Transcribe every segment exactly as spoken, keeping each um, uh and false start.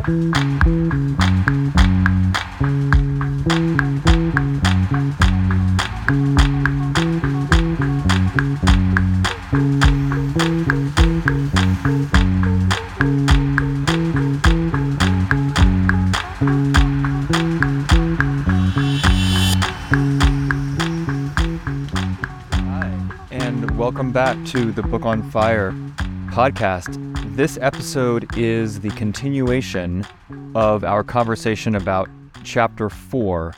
Welcome back to the Book on Fire podcast. This episode is the continuation of our conversation about Chapter four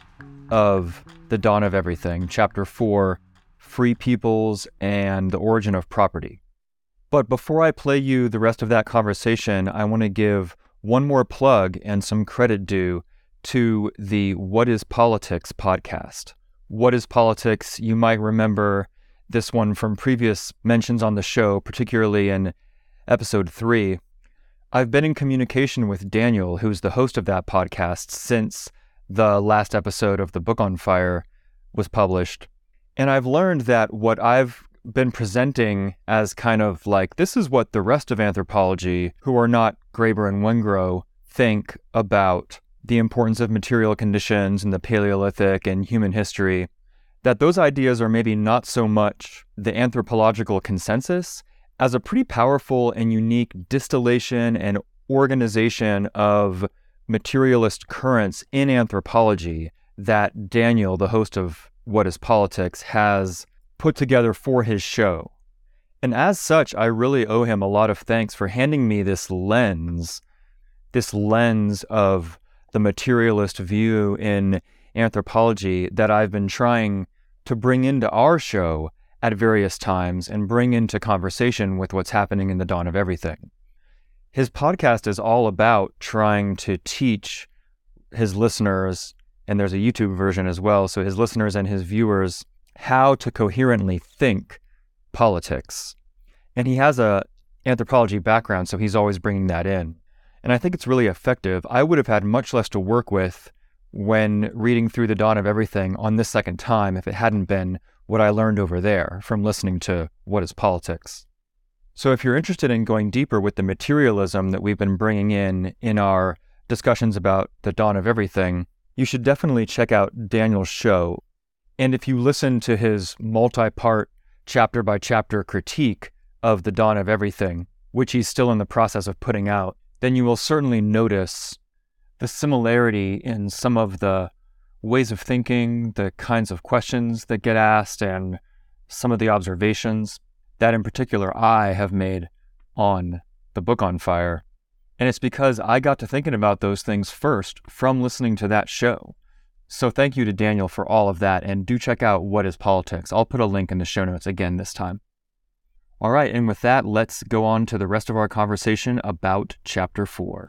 of The Dawn of Everything. Chapter four, Free Peoples and the Origin of Property. But before I play you the rest of that conversation, I want to give one more plug and some credit due to the What is Politics podcast. What is Politics? You might remember this one from previous mentions on the show, particularly in episode three. I've been in communication with Daniel, who's the host of that podcast, since the last episode of The Book on Fire was published. And I've learned that what I've been presenting as kind of like, this is what the rest of anthropology, who are not Graeber and Wengrow, think about the importance of material conditions in the Paleolithic and human history, that those ideas are maybe not so much the anthropological consensus as a pretty powerful and unique distillation and organization of materialist currents in anthropology that Daniel, the host of What is Politics, has put together for his show. And as such, I really owe him a lot of thanks for handing me this lens, this lens of the materialist view in anthropology that I've been trying to bring into our show at various times and bring into conversation with what's happening in the Dawn of Everything. His podcast is all about trying to teach his listeners, and there's a YouTube version as well, so his listeners and his viewers, how to coherently think politics. And he has a anthropology background, so he's always bringing that in. And I think it's really effective. I would have had much less to work with when reading through The Dawn of Everything on this second time if it hadn't been what I learned over there from listening to What is Politics. So if you're interested in going deeper with the materialism that we've been bringing in in our discussions about The Dawn of Everything, you should definitely check out Daniel's show. And if you listen to his multi-part, chapter-by-chapter critique of The Dawn of Everything, which he's still in the process of putting out, then you will certainly notice the similarity in some of the ways of thinking, the kinds of questions that get asked, and some of the observations that in particular I have made on The Book on Fire. And it's because I got to thinking about those things first from listening to that show. So thank you to Daniel for all of that, and do check out What is Politics. I'll put a link in the show notes again this time. All right, and with that, let's go on to the rest of our conversation about Chapter four.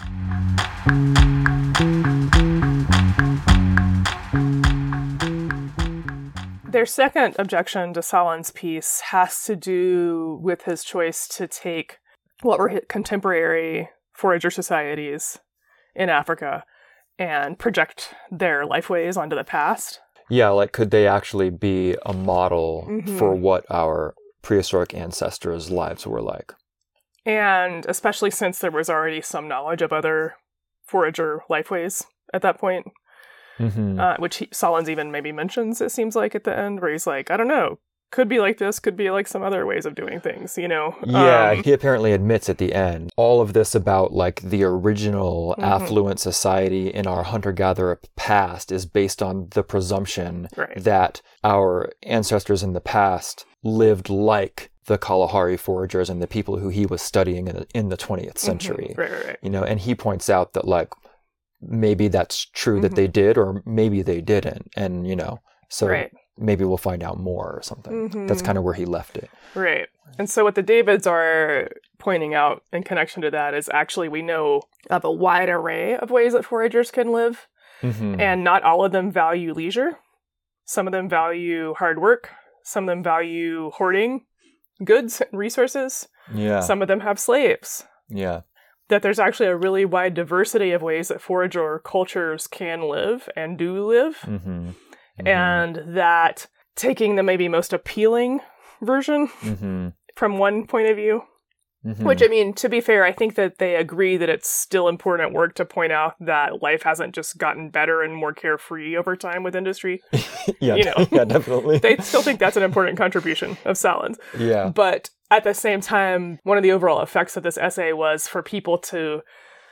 Their second objection to Solon's piece has to do with his choice to take what were contemporary forager societies in Africa and project their lifeways onto the past. Yeah, like could they actually be a model mm-hmm. for what our prehistoric ancestors' lives were like? And especially since there was already some knowledge of other forager lifeways at that point. Mm-hmm. Uh, which he, Solons even maybe mentions, it seems like, at the end, where he's like, I don't know, could be like this, could be like some other ways of doing things, you know? Yeah, um, he apparently admits at the end, all of this about like the original mm-hmm. affluent society in our hunter-gatherer past is based on the presumption right. that our ancestors in the past lived like the Kalahari foragers and the people who he was studying in the, in the twentieth century. Mm-hmm. Right, right, right. You know, and he points out that like, maybe that's true mm-hmm. that they did, or maybe they didn't. And, you know, so right. maybe we'll find out more or something. Mm-hmm. That's kind of where he left it. Right. And so what the Davids are pointing out in connection to that is actually we know of a wide array of ways that foragers can live. Mm-hmm. And not all of them value leisure. Some of them value hard work. Some of them value hoarding goods and resources. Yeah. Some of them have slaves. Yeah. That there's actually a really wide diversity of ways that forager cultures can live and do live. Mm-hmm. Mm-hmm. And that taking the maybe most appealing version mm-hmm. from one point of view Mm-hmm. Which, I mean, to be fair, I think that they agree that it's still important work to point out that life hasn't just gotten better and more carefree over time with industry. yeah, you know, yeah, definitely. They still think that's an important contribution of Salin's. Yeah. But at the same time, one of the overall effects of this essay was for people to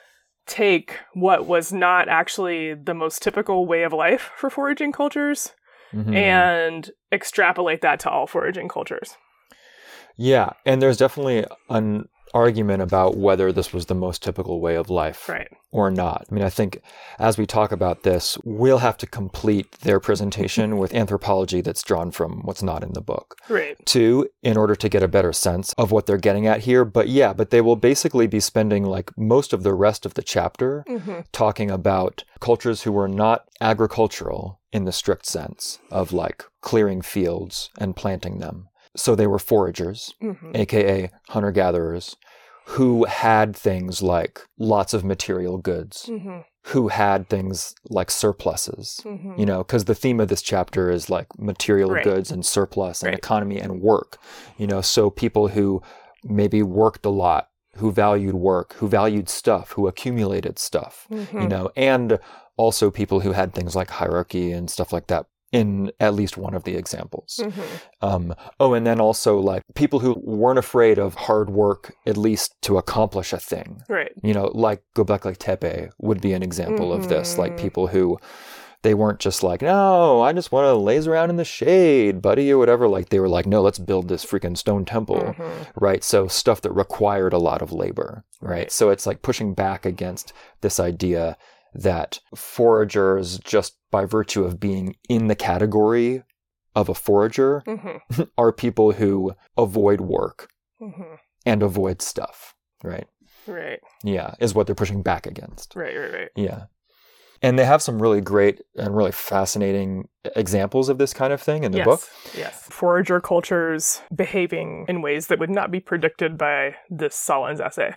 take what was not actually the most typical way of life for foraging cultures mm-hmm. and extrapolate that to all foraging cultures. Yeah, and there's definitely an argument about whether this was the most typical way of life right. or not. I mean, I think as we talk about this, we'll have to complete their presentation with anthropology that's drawn from what's not in the book. Right. Too, in order to get a better sense of what they're getting at here. But yeah, but they will basically be spending like most of the rest of the chapter mm-hmm. talking about cultures who were not agricultural in the strict sense of like clearing fields and planting them. So they were foragers, mm-hmm. aka hunter-gatherers, who had things like lots of material goods, mm-hmm. who had things like surpluses, mm-hmm. you know, because the theme of this chapter is like material right. goods and surplus and right. economy and work, you know, so people who maybe worked a lot, who valued work, who valued stuff, who accumulated stuff, mm-hmm. you know, and also people who had things like hierarchy and stuff like that. In at least one of the examples. Mm-hmm. Um, oh, and then also like people who weren't afraid of hard work, at least to accomplish a thing. Right. You know, like Göbekli Tepe would be an example mm-hmm. of this. Like people who, they weren't just like, no, I just want to laze around in the shade, buddy, or whatever. Like they were like, no, let's build this freaking stone temple. Mm-hmm. Right. So stuff that required a lot of labor. Right? right. So it's like pushing back against this idea that foragers, just by virtue of being in the category of a forager, mm-hmm. are people who avoid work mm-hmm. and avoid stuff, right? Right. Yeah, is what they're pushing back against. Right, right, right. Yeah. And they have some really great and really fascinating examples of this kind of thing in the yes. book. Yes. Forager cultures behaving in ways that would not be predicted by this Salin's essay.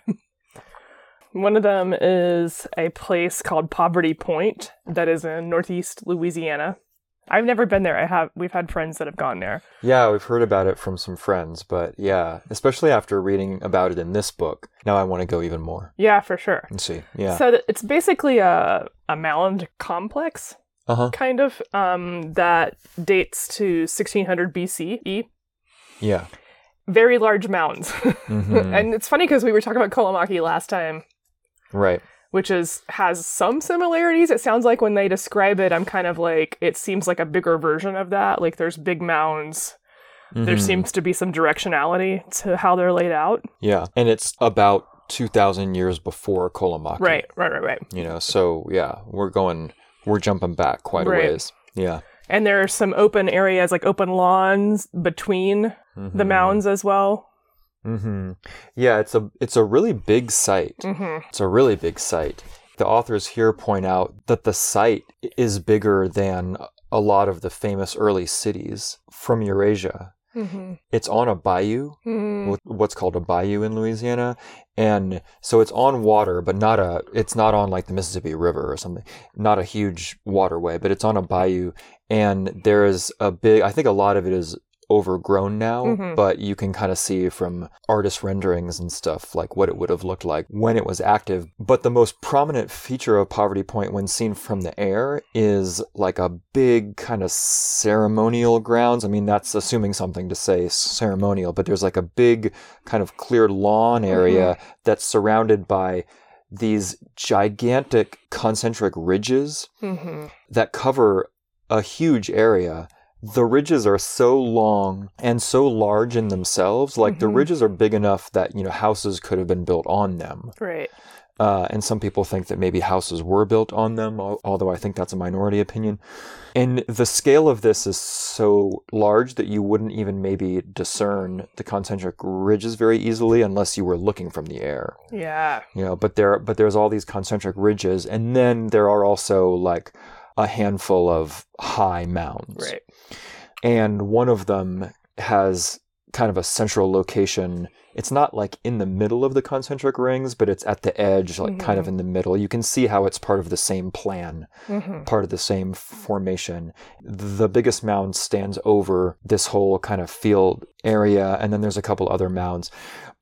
One of them is a place called Poverty Point that is in northeast Louisiana. I've never been there. I have. We've had friends that have gone there. Yeah, we've heard about it from some friends, but yeah, especially after reading about it in this book, now I want to go even more. Yeah, for sure. Let's see. Yeah. So th- it's basically a a mound complex, uh-huh. kind of, um, that dates to sixteen hundred B C E. Yeah. Very large mounds. Mm-hmm. And it's funny because we were talking about Kalamaki last time. Right. Which is has some similarities. It sounds like when they describe it, I'm kind of like, it seems like a bigger version of that. Like there's big mounds. Mm-hmm. There seems to be some directionality to how they're laid out. Yeah. And it's about two thousand years before Kalamaki. Right, right, right, right. You know, so yeah, we're going, we're jumping back quite right. a ways. Yeah. And there are some open areas, like open lawns between mm-hmm. the mounds as well. Mm-hmm. Yeah, it's a it's a really big site. Mm-hmm. It's a really big site. The authors here point out that the site is bigger than a lot of the famous early cities from Eurasia. Mm-hmm. It's on a bayou, mm-hmm. what's called a bayou in Louisiana, and so it's on water, but not a. It's not on like the Mississippi River or something. Not a huge waterway, but it's on a bayou, and there is a big. I think a lot of it is overgrown now, mm-hmm. but you can kind of see from artist renderings and stuff like what it would have looked like when it was active. But the most prominent feature of Poverty Point when seen from the air is like a big kind of ceremonial grounds. I mean, that's assuming something to say ceremonial, but there's like a big kind of cleared lawn area mm-hmm. that's surrounded by these gigantic concentric ridges mm-hmm. that cover a huge area. The ridges are so long and so large in themselves. Like mm-hmm. the ridges are big enough that, you know, houses could have been built on them. Right. Uh, and some people think that maybe houses were built on them, although I think that's a minority opinion. And the scale of this is so large that you wouldn't even maybe discern the concentric ridges very easily unless you were looking from the air. Yeah. You know, but there, but there's all these concentric ridges, and then there are also like a handful of high mounds. Right. And one of them has kind of a central location. It's not like in the middle of the concentric rings, but it's at the edge, like mm-hmm. kind of in the middle. You can see how it's part of the same plan, mm-hmm. part of the same formation. The biggest mound stands over this whole kind of field area, and then there's a couple other mounds.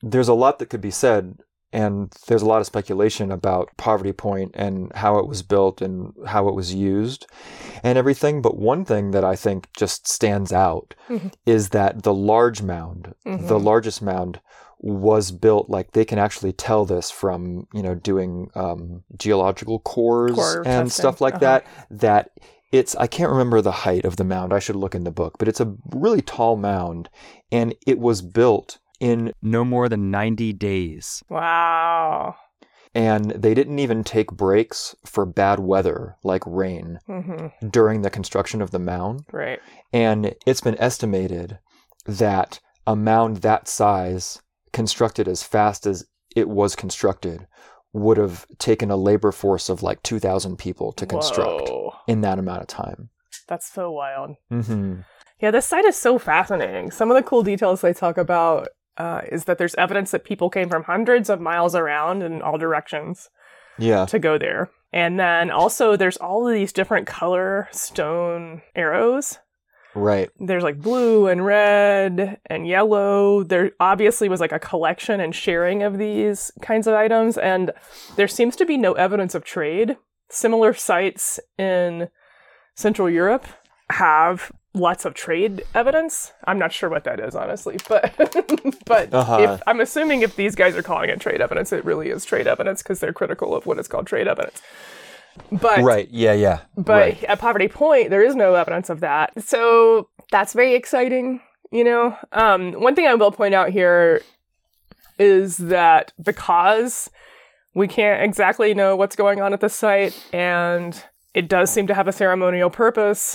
there's a lot that could be said, and there's a lot of speculation about Poverty Point and how it was built and how it was used and everything. But one thing that I think just stands out mm-hmm. is that the large mound, mm-hmm. the largest mound, was built, like they can actually tell this from, you know, doing um, geological cores Core and testing. stuff like uh-huh. that, that it's, I can't remember the height of the mound. I should look in the book, but it's a really tall mound, and it was built in no more than ninety days. Wow. And they didn't even take breaks for bad weather, like rain, mm-hmm. during the construction of the mound. Right. And it's been estimated that a mound that size, constructed as fast as it was constructed, would have taken a labor force of like two thousand people to construct Whoa. in that amount of time. That's so wild. Mm-hmm. Yeah, this site is so fascinating. Some of the cool details they talk about uh, is that there's evidence that people came from hundreds of miles around in all directions yeah. to go there. And then also there's all of these different color stone arrows. Right. There's like blue and red and yellow. There obviously was like a collection and sharing of these kinds of items. And there seems to be no evidence of trade. Similar sites in Central Europe have lots of trade evidence. I'm not sure what that is, honestly. But but uh-huh. if, I'm assuming if these guys are calling it trade evidence, it really is trade evidence because they're critical of what is called trade evidence. But right, yeah, yeah. But right. at Poverty Point, there is no evidence of that. So that's very exciting, you know. Um, one thing I will point out here is that because we can't exactly know what's going on at the site, and it does seem to have a ceremonial purpose,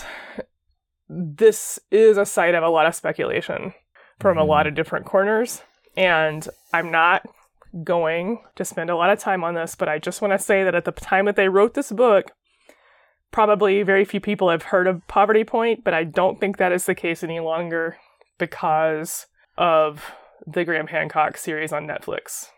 this is a site of a lot of speculation from mm-hmm. a lot of different corners. And I'm not going to spend a lot of time on this, but I just want to say that at the time that they wrote this book, probably very few people have heard of Poverty Point, but I don't think that is the case any longer because of the Graham Hancock series on Netflix.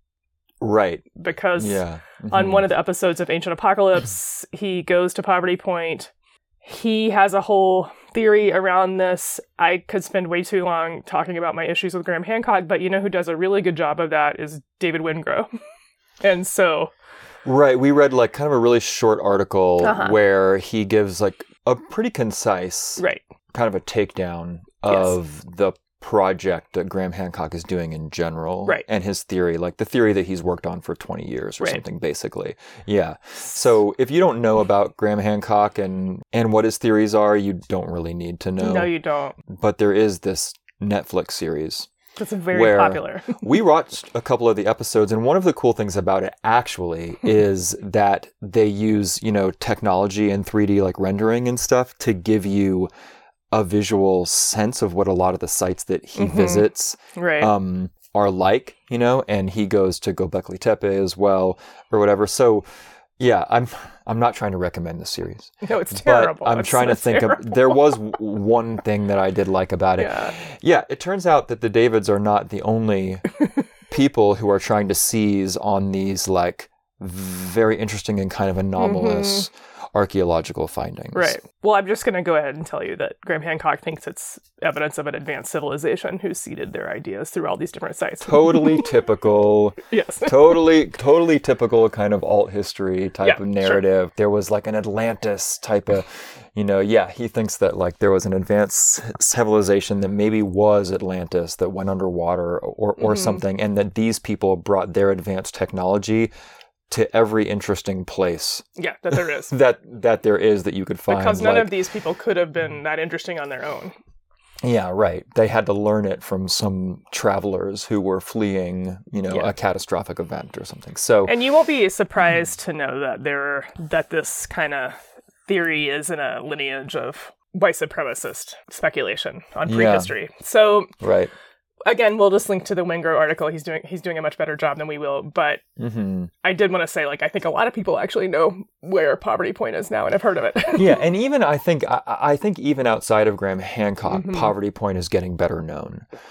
Right. Because yeah. mm-hmm. on one of the episodes of Ancient Apocalypse, he goes to Poverty Point. He has a whole theory around this. I could spend way too long talking about my issues with Graham Hancock, but you know who does a really good job of that is David Wengrow. And so... Right. We read like kind of a really short article uh-huh. where he gives like a pretty concise right. kind of a takedown of yes. the project that Graham Hancock is doing in general. Right. And his theory, like the theory that he's worked on for twenty years or right. something, basically. Yeah. So if you don't know about Graham Hancock and, and what his theories are, you don't really need to know. No, you don't. But there is this Netflix series. It's very popular. We watched a couple of the episodes, and one of the cool things about it actually is that they use, you know, technology and three D like rendering and stuff to give you a visual sense of what a lot of the sites that he mm-hmm. visits right. um, are like, you know, and he goes to Göbekli Tepe as well or whatever. So yeah, I'm I'm not trying to recommend the series. No, it's terrible. But I'm it's trying so to think terrible. of, there was one thing that I did like about it. Yeah. yeah, it turns out that the Davids are not the only people who are trying to seize on these like very interesting and kind of anomalous mm-hmm. archaeological findings. Right. Well, I'm just going to go ahead and tell you that Graham Hancock thinks it's evidence of an advanced civilization who seeded their ideas through all these different sites. Totally typical. Yes. totally, totally typical kind of alt history type yeah, of narrative. Sure. There was like an Atlantis type of, you know, yeah, he thinks that like there was an advanced civilization that maybe was Atlantis that went underwater or, or mm-hmm. something, and that these people brought their advanced technology to every interesting place. Yeah, that there is. that that there is that you could find. Because none like, of these people could have been that interesting on their own. Yeah, right. They had to learn it from some travelers who were fleeing, you know, yeah. a catastrophic event or something. So, and you won't be surprised to know that there that this kind of theory is in a lineage of white supremacist speculation on prehistory. Yeah. So, right. Again, we'll just link to the Wengrow article. He's doing he's doing a much better job than we will. But mm-hmm. I did want to say, like, I think a lot of people actually know where Poverty Point is now and have heard of it. Yeah, and even I think I, I think even outside of Graham Hancock, mm-hmm. Poverty Point is getting better known.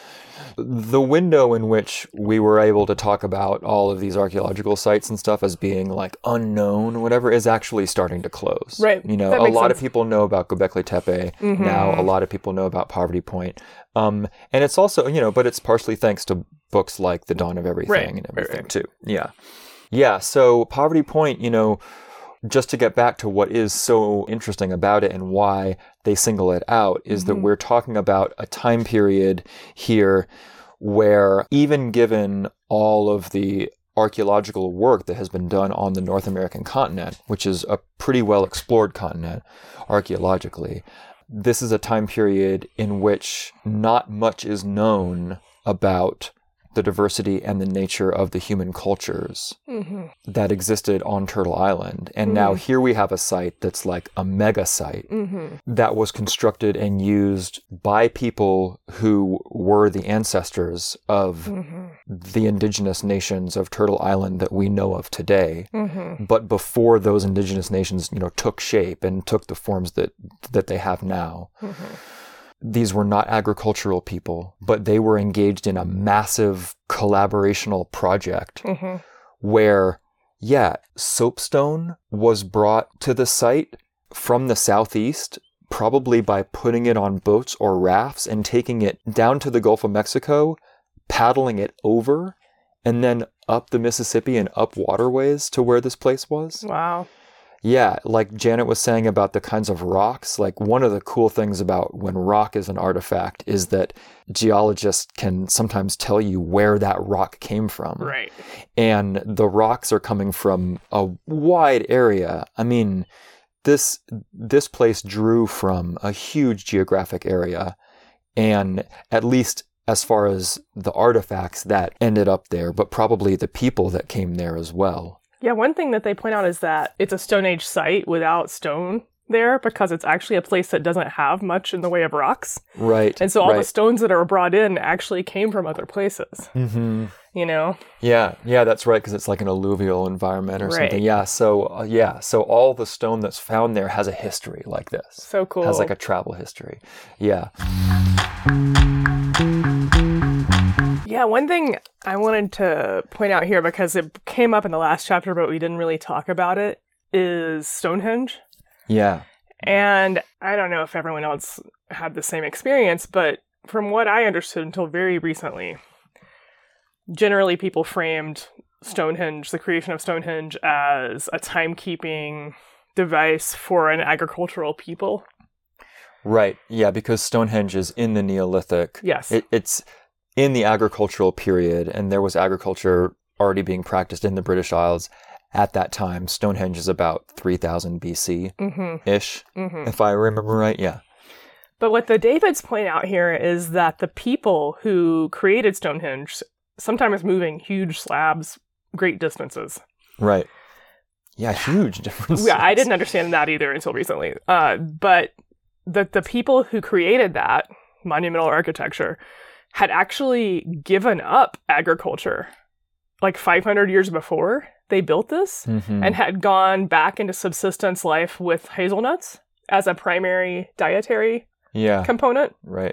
The window in which we were able to talk about all of these archaeological sites and stuff as being like unknown or whatever is actually starting to close. Right. You know, That a makes lot sense. of people know about Göbekli Tepe Mhm. now. A lot of people know about Poverty Point. Um, and it's also, you know, but it's partially thanks to books like The Dawn of Everything Right, and right, everything right. too. Yeah. Yeah. So Poverty Point, you know, just to get back to what is so interesting about it and why they single it out is that Mhm. we're talking about a time period here where even given all of the archaeological work that has been done on the North American continent, which is a pretty well explored continent archaeologically, this is a time period in which not much is known about the diversity and the nature of the human cultures Mhm. that existed on Turtle Island. And now Mhm. here we have a site that's like a mega site Mhm. that was constructed and used by people who were the ancestors of Mhm. the indigenous nations of Turtle Island that we know of today. Mhm. But before those indigenous nations, you know, took shape and took the forms that that they have now. Mhm. These were not agricultural people, but they were engaged in a massive collaborational project Mhm. where, yeah, soapstone was brought to the site from the southeast, probably by putting it on boats or rafts and taking it down to the Gulf of Mexico, paddling it over, and then up the Mississippi and up waterways to where this place was. Wow. Yeah, like Janet was saying about the kinds of rocks, like one of the cool things about when rock is an artifact is that geologists can sometimes tell you where that rock came from. Right. And the rocks are coming from a wide area. I mean, this this place drew from a huge geographic area, and at least as far as the artifacts that ended up there, but probably the people that came there as well. Yeah, one thing that they point out is that it's a Stone Age site without stone there because it's actually a place that doesn't have much in the way of rocks. Right. And so all right. the stones that are brought in actually came from other places, Mm-hmm. you know? Yeah, yeah, that's right, because it's like an alluvial environment or Right. something. Yeah, so uh, yeah, so all the stone that's found there has a history like this. So cool. Has like a travel history. Yeah. Yeah, one thing I wanted to point out here, because it came up in the last chapter, but we didn't really talk about it, is Stonehenge. Yeah. And I don't know if everyone else had the same experience, but from what I understood until very recently, generally people framed Stonehenge, the creation of Stonehenge, as a timekeeping device for an agricultural people. Right. Yeah, because Stonehenge is in the Neolithic. Yes. It, it's in the agricultural period, and there was agriculture already being practiced in the British Isles at that time. Stonehenge is about three thousand B C-ish, Mm-hmm. Mm-hmm. if I remember right. Yeah. But what the Davids point out here is that the people who created Stonehenge sometimes moving huge slabs great distances. Right. Yeah, huge difference. Yeah, I didn't understand that either until recently. Uh, but the the people who created that monumental architecture had actually given up agriculture like five hundred years before they built this, Mm-hmm. and had gone back into subsistence life with hazelnuts as a primary dietary Yeah. component, Right.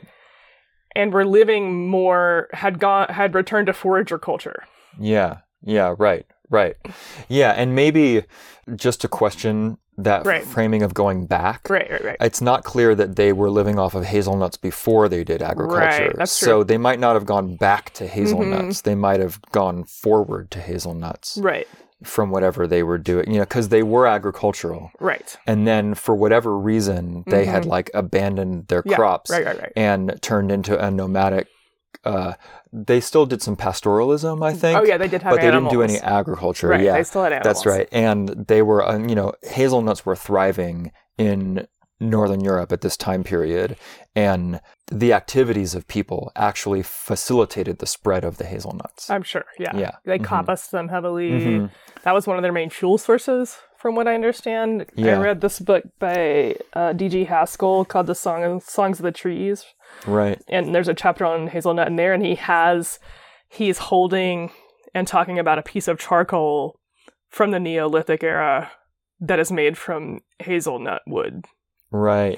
and were living more, had gone, had returned to forager culture. Yeah. Yeah. Right. Right. Yeah. And maybe just to question that Right. framing of going back. Right, right, right. It's not clear that they were living off of hazelnuts before they did agriculture. Right, that's So true. Mm-hmm. they might not have gone back to hazelnuts. They might have gone forward to hazelnuts Right, from whatever they were doing, you know, because they were agricultural. right. And then for whatever reason, they had like abandoned their Mm-hmm. Yeah, crops right, right, right. and turned into a nomadic. Uh, they still did some pastoralism, I think. Oh, yeah, they did have But they animals. didn't do any agriculture. Right, yeah, they still had That's animals. right. And they were, uh, you know, hazelnuts were thriving in Northern Europe at this time period. And the activities of people actually facilitated the spread of the hazelnuts. I'm sure, yeah. Yeah. They Mhm. compost them heavily. Mhm. That was one of their main fuel sources, from what I understand. Yeah. I read this book by uh, D G Haskell called The Song Songs of the Trees. Right. And there's a chapter on hazelnut in there, and he has, he's holding and talking about a piece of charcoal from the Neolithic era that is made from hazelnut wood. Right.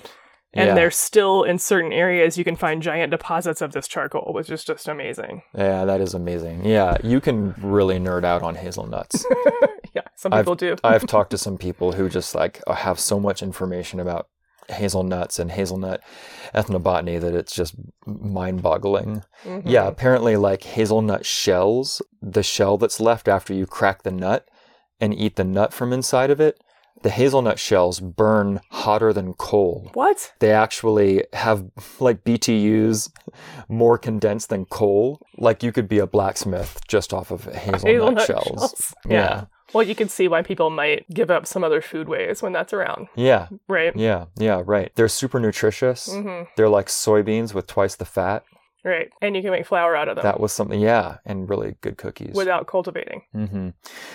And Yeah. there's still, in certain areas, you can find giant deposits of this charcoal, which is just amazing. Yeah, that is amazing. Yeah, you can really nerd out on hazelnuts. Yeah, some people do. I've talked to some people who just like have so much information about hazelnuts and hazelnut ethnobotany that it's just mind-boggling. Mm-hmm. Yeah, apparently like hazelnut shells, the shell that's left after you crack the nut and eat the nut from inside of it, the hazelnut shells burn hotter than coal. What? They actually have like B T Us more condensed than coal. Like you could be a blacksmith just off of hazelnut, Hazelnut shells. shells. Yeah. Yeah. Well, you can see why people might give up some other foodways when that's around, Yeah. right? Yeah. Yeah. Right. They're super nutritious. Mm-hmm. They're like soybeans with twice the fat. Right. And you can make flour out of them That was something. Yeah. And really good cookies. without cultivating. Mm-hmm.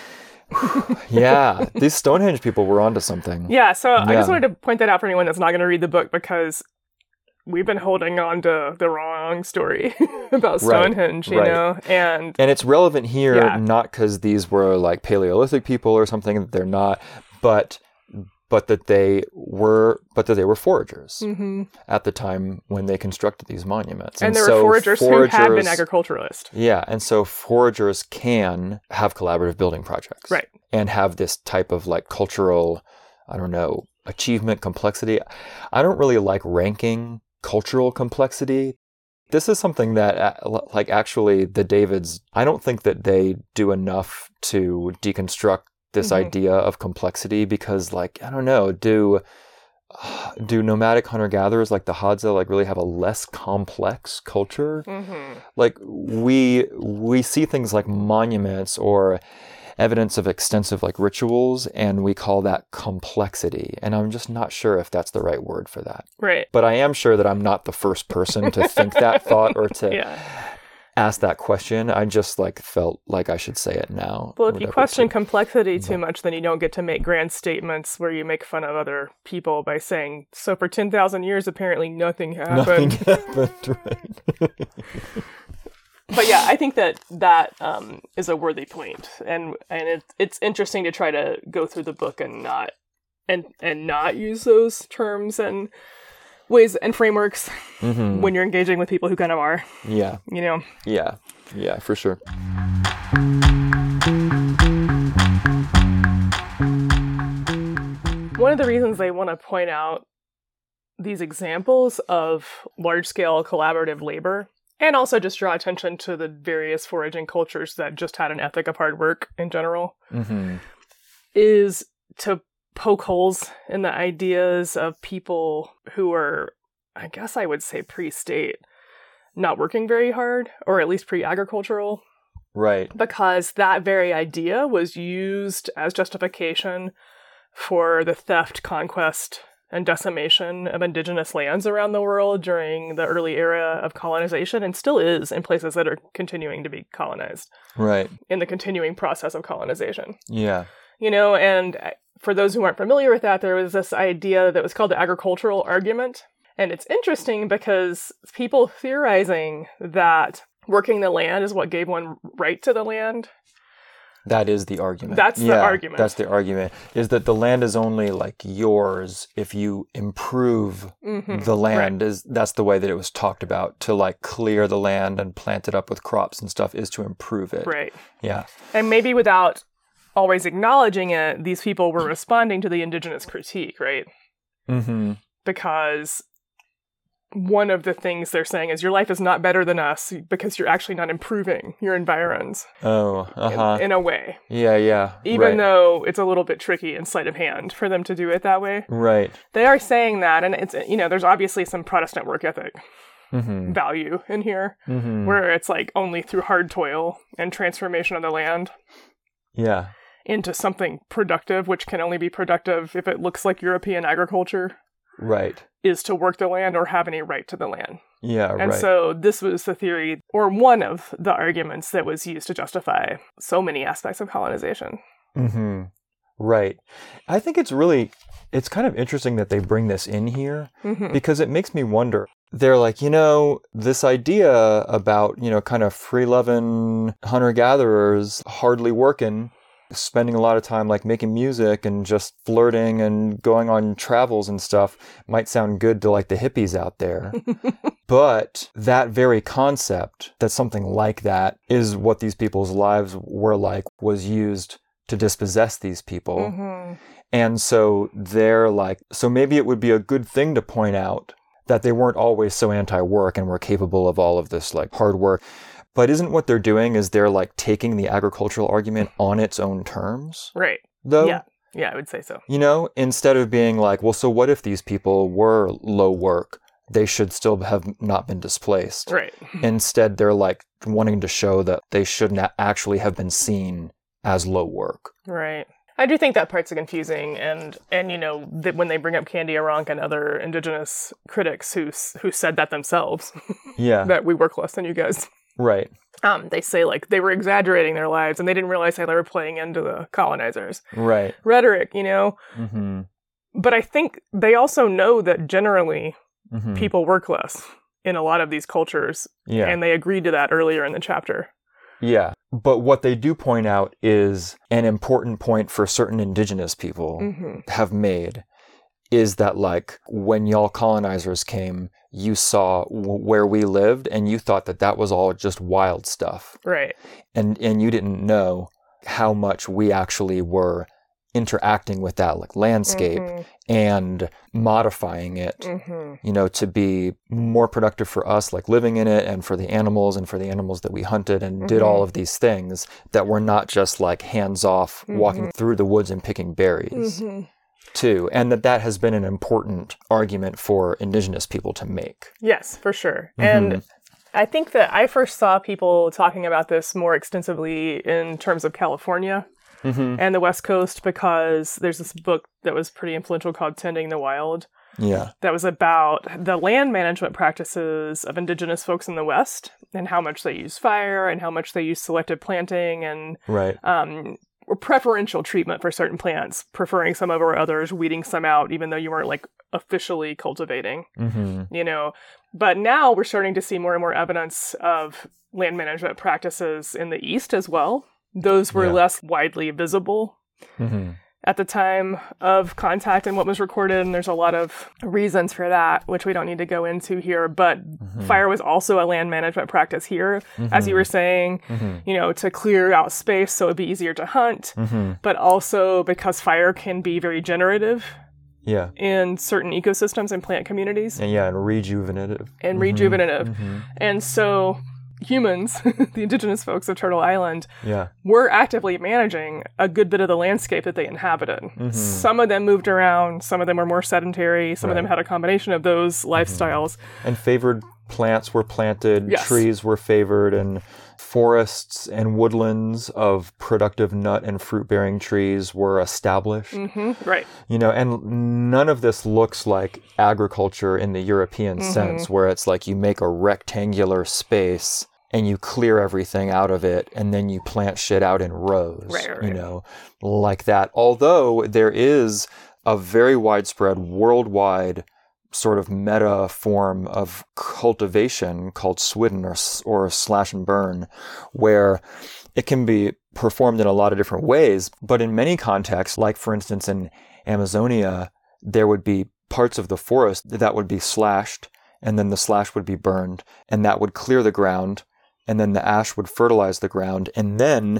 Yeah. These Stonehenge people were onto something. Yeah, so I just Yeah. wanted to point that out for anyone that's not going to read the book, because we've been holding on to the wrong story about Right, Stonehenge, you right. know? And And it's relevant here, Yeah. not because these were like Paleolithic people or something that they're not, but but that they were, but that they were foragers Mhm. at the time when they constructed these monuments. and there so were foragers, who had been foragers- agriculturalists. Yeah, and so foragers can have collaborative building projects, Right. and have this type of like cultural, I don't know, achievement complexity. I don't really like ranking cultural complexity. This is something that, uh, like, actually, the Davids, I don't think that they do enough to deconstruct this Mhm. idea of complexity, because, like, I don't know, do do nomadic hunter-gatherers like the Hadza like really have a less complex culture? Mm-hmm. Like, we we see things like monuments or evidence of extensive like rituals, and we call that complexity. And I'm just not sure if that's the right word for that. Right. But I am sure that I'm not the first person to think that thought or to Yeah. ask that question. I just like felt like I should say it now. Well, or if you whatever, question to- complexity too much, then you don't get to make grand statements where you make fun of other people by saying, so for ten thousand years, apparently nothing nothing happened. happened, right? But yeah, I think that that um, is a worthy point, and and it, it's interesting to try to go through the book and not and and not use those terms and ways and frameworks Mhm. when you're engaging with people who kind of are, Yeah, you know. yeah, yeah, for sure. One of the reasons they want to point out these examples of large-scale collaborative labor, and also just draw attention to the various foraging cultures that just had an ethic of hard work in general, Mm-hmm. is to poke holes in the ideas of people who are, I guess I would say pre-state, not working very hard, or at least pre-agricultural, Right. because that very idea was used as justification for the theft, conquest, and decimation of indigenous lands around the world during the early era of colonization, and still is in places that are continuing to be colonized Right. in the continuing process of colonization. Yeah. You know, and for those who aren't familiar with that, there was this idea that was called the agricultural argument. And it's interesting because people theorizing that working the land is what gave one right to the land. That is the argument. That's the Yeah, argument. That's the argument, is that the land is only like yours if you improve Mhm. the land. Is that's the way that it was talked about, to like clear the land and plant it up with crops and stuff, is to improve it. Right. Yeah. And maybe without always acknowledging it, these people were responding to the indigenous critique, right? Mm-hmm. Because one of the things they're saying is your life is not better than us because you're actually not improving your environs Oh, in- uh-huh. in, a way. yeah, yeah. Even right. though it's a little bit tricky and sleight of hand for them to do it that way. Right. They are saying that, and it's, you know, there's obviously some Protestant work ethic Mm-hmm. value in here, Mm-hmm. where it's like only through hard toil and transformation of the land Yeah. into something productive, which can only be productive if it looks like European agriculture, Right. is to work the land or have any right to the land. Yeah, And right. so this was the theory, or one of the arguments that was used to justify so many aspects of colonization. Mm-hmm. Right. I think it's really, it's kind of interesting that they bring this in here, Mhm. because it makes me wonder. They're like, you know, this idea about, you know, kind of free-loving hunter-gatherers hardly working, spending a lot of time like making music and just flirting and going on travels and stuff might sound good to like the hippies out there. But that very concept, that something like that is what these people's lives were like, was used to dispossess these people. Mm-hmm. And so they're like, so maybe it would be a good thing to point out that they weren't always so anti-work and were capable of all of this like hard work. But isn't what they're doing is they're like taking the agricultural argument on its own terms? Right. Though? Yeah. Yeah, I would say so. You know, instead of being like, well, so what if these people were low work? They should still have not been displaced. Right. Instead, they're like wanting to show that they shouldn't actually have been seen as low work. Right. I do think that part's confusing, and, and you know, that when they bring up Candy Aronk and other indigenous critics who who said that themselves, yeah, that we work less than you guys. Right. Um, they say like they were exaggerating their lives and they didn't realize how they were playing into the colonizers' right rhetoric, you know? Mm-hmm. But I think they also know that generally mm-hmm. people work less in a lot of these cultures. Yeah. And they agreed to that earlier in the chapter. Yeah. But what they do point out is an important point for certain indigenous people mm-hmm. have made is that like when y'all colonizers came, you saw w- where we lived and you thought that that was all just wild stuff. Right. And and you didn't know how much we actually were interacting with that like landscape mm-hmm. and modifying it, mm-hmm. you know, to be more productive for us, like living in it, and for the animals and for the animals that we hunted and mm-hmm. did all of these things that were not just like hands off mm-hmm. walking through the woods and picking berries. Mm-hmm. Too, and that that has been an important argument for indigenous people to make. Yes, for sure. Mm-hmm. And I think that I first saw people talking about this more extensively in terms of California mm-hmm. and the West Coast, because there's this book that was pretty influential called Tending the Wild. Yeah. That was about the land management practices of indigenous folks in the West and how much they use fire and how much they use selective planting and right. um, or preferential treatment for certain plants, preferring some over others, weeding some out, even though you weren't like officially cultivating, mm-hmm. you know. But now we're starting to see more and more evidence of land management practices in the East as well. Those were yeah. less widely visible mm-hmm. at the time of contact and what was recorded, and there's a lot of reasons for that, which we don't need to go into here. But mm-hmm. fire was also a land management practice here, mm-hmm. as you were saying, mm-hmm. you know, to clear out space so it'd be easier to hunt, mm-hmm. but also because fire can be very generative yeah. in certain ecosystems and plant communities. And yeah, and rejuvenative. And mm-hmm. rejuvenative. Mm-hmm. And so humans, the indigenous folks of Turtle Island, yeah. were actively managing a good bit of the landscape that they inhabited. Mm-hmm. Some of them moved around, some of them were more sedentary, some right. of them had a combination of those lifestyles. Mm-hmm. And favored plants were planted, yes. trees were favored, and forests and woodlands of productive nut and fruit-bearing trees were established. Mm-hmm. Right. You know, and none of this looks like agriculture in the European mm-hmm. sense, where it's like you make a rectangular space and you clear everything out of it, and then you plant shit out in rows, right, right, you know, like that. Although there is a very widespread worldwide sort of meta form of cultivation called swidden or, or slash and burn, where it can be performed in a lot of different ways. But in many contexts, like for instance in Amazonia, there would be parts of the forest that would be slashed, and then the slash would be burned, and that would clear the ground, and then the ash would fertilize the ground, and then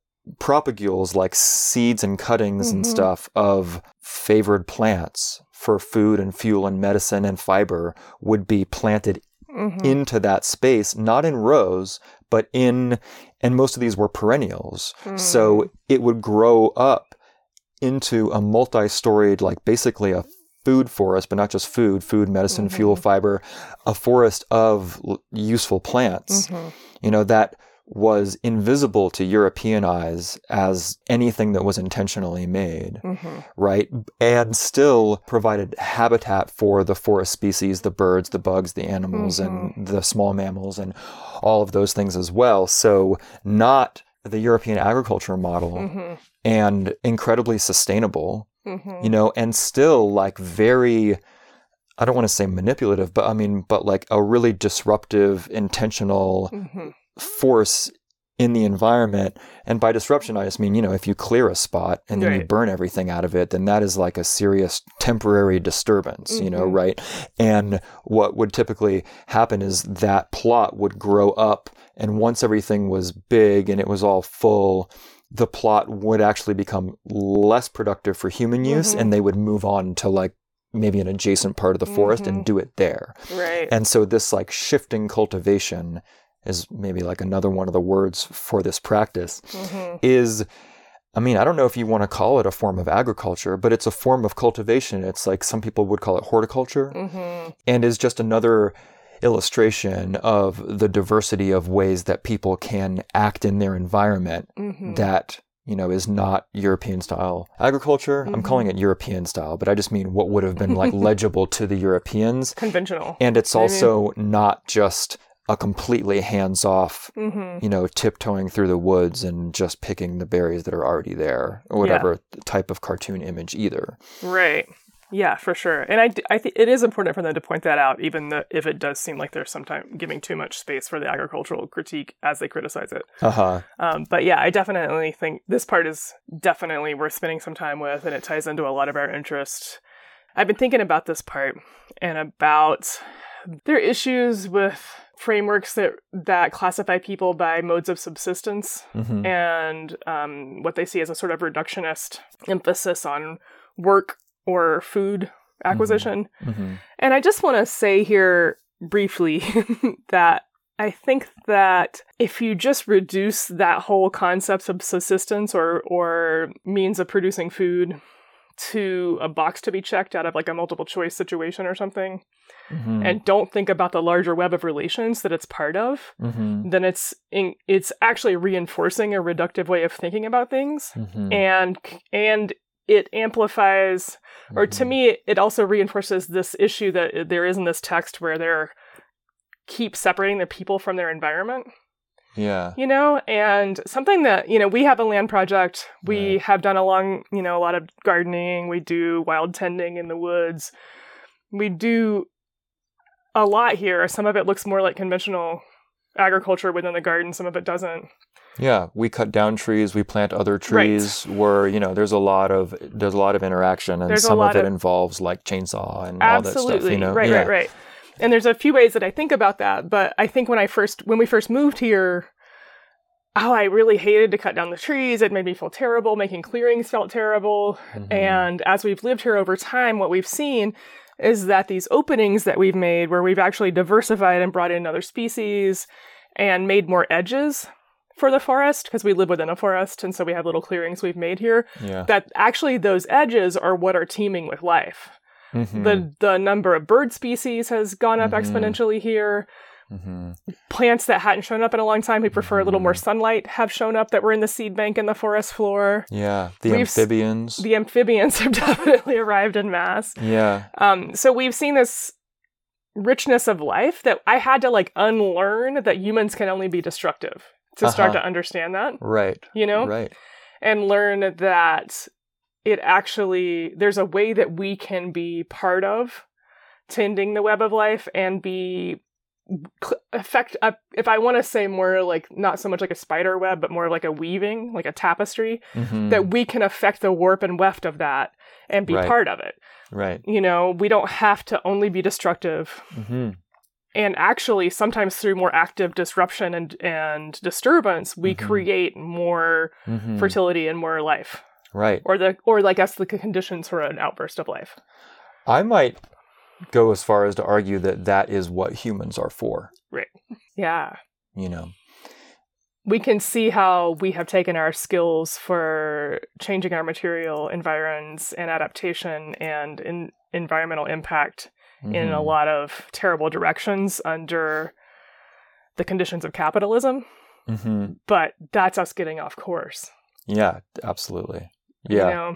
propagules like seeds and cuttings mm-hmm. and stuff of favored plants for food and fuel and medicine and fiber would be planted mm-hmm. into that space, not in rows, but in, and most of these were perennials. Mm. So it would grow up into a multi-storied, like basically a food forest, but not just food, food, medicine, mm-hmm. fuel, fiber, a forest of l- useful plants, mm-hmm. you know, that was invisible to European eyes as anything that was intentionally made, mm-hmm. right? And still provided habitat for the forest species, the birds, the bugs, the animals, mm-hmm. and the small mammals, and all of those things as well. So not the European agriculture model, mm-hmm. and incredibly sustainable, mm-hmm. you know, and still like very, I don't want to say manipulative, but I mean, but like a really disruptive, intentional mm-hmm. force in the environment. And by disruption, I just mean, you know, if you clear a spot and then Right. you burn everything out of it, then that is like a serious temporary disturbance, Mm-hmm. you know, right? And what would typically happen is that plot would grow up, and once everything was big and it was all full, the plot would actually become less productive for human use, Mm-hmm. and they would move on to like maybe an adjacent part of the forest Mm-hmm. and do it there. Right. And so this like shifting cultivation is maybe like another one of the words for this practice Mm-hmm. is, I mean, I don't know if you want to call it a form of agriculture, but it's a form of cultivation. It's like some people would call it horticulture, Mm-hmm. and is just another illustration of the diversity of ways that people can act in their environment Mm-hmm. that, you know, is not European style agriculture. I'm Mm-hmm. calling it European style, but I just mean what would have been like legible to the Europeans. Conventional. And it's Maybe. also not just a completely hands-off, Mm-hmm. you know, tiptoeing through the woods and just picking the berries that are already there, or whatever type of cartoon image either. Right. Yeah, for sure. And I, d- I think it is important for them to point that out, even though if it does seem like they're sometimes giving too much space for the agricultural critique as they criticize it. Uh-huh. Um, but yeah, I definitely think this part is definitely worth spending some time with, and it ties into a lot of our interest. I've been thinking about this part and about there are issues with frameworks that that classify people by modes of subsistence Mhm. and um, what they see as a sort of reductionist emphasis on work or food acquisition. Mhm. And I just want to say here briefly that I think that if you just reduce that whole concept of subsistence or or means of producing food to a box to be checked out of like a multiple choice situation or something, Mhm. and don't think about the larger web of relations that it's part of, Mhm. then it's in, it's actually reinforcing a reductive way of thinking about things, Mhm. and and it amplifies, or to Mhm. me, it also reinforces this issue that there is in this text where they're keep separating the people from their environment. Yeah. You know, and something that, you know, we have a land project. We Right. have done along, you know, a lot of gardening. We do wild tending in the woods. We do a lot here. Some of it looks more like conventional agriculture within the garden. Some of it doesn't. Yeah, we cut down trees, we plant other trees where, you know, there's a lot of there's a lot of interaction, and There's a some lot of it of- involves like chainsaw and all that Absolutely. stuff, you know. Right, yeah. right, right. And there's a few ways that I think about that, but I think when I first when we first moved here, oh, I really hated to cut down the trees. It made me feel terrible. Making clearings felt terrible. Mhm. And as we've lived here over time, what we've seen is that these openings that we've made, where we've actually diversified and brought in other species and made more edges for the forest, because we live within a forest, and so we have little clearings we've made here, Yeah. that actually those edges are what are teeming with life. Mhm. The the number of bird species has gone up Mhm. exponentially here. Mhm. Plants that hadn't shown up in a long time, we prefer a little more sunlight, have shown up that were in the seed bank in the forest floor. Yeah, the We've s- amphibians. The amphibians have definitely arrived in mass. yeah. Um, so we've seen this richness of life that I had to like unlearn that humans can only be destructive to start Uh-huh. to understand that, Right. you know, Right. and learn that it actually, there's a way that we can be part of tending the web of life and be cl- affect, uh, if I want to say more like, not so much like a spider web, but more like a weaving, like a tapestry, Mhm. that we can affect the warp and weft of that and be Right. part of it. Right. You know, we don't have to only be destructive. hmm And actually, sometimes through more active disruption and, and disturbance, we Mhm. create more hmm fertility and more life, Right. or the, or I guess the conditions for an outburst of life. I might go as far as to argue that that is what humans are for, Yeah. you know. We can see how we have taken our skills for changing our material environs and adaptation and in environmental impact in a Mhm. lot of terrible directions under the conditions of capitalism. Mhm. But that's us getting off course. Yeah, absolutely. You Yeah. know?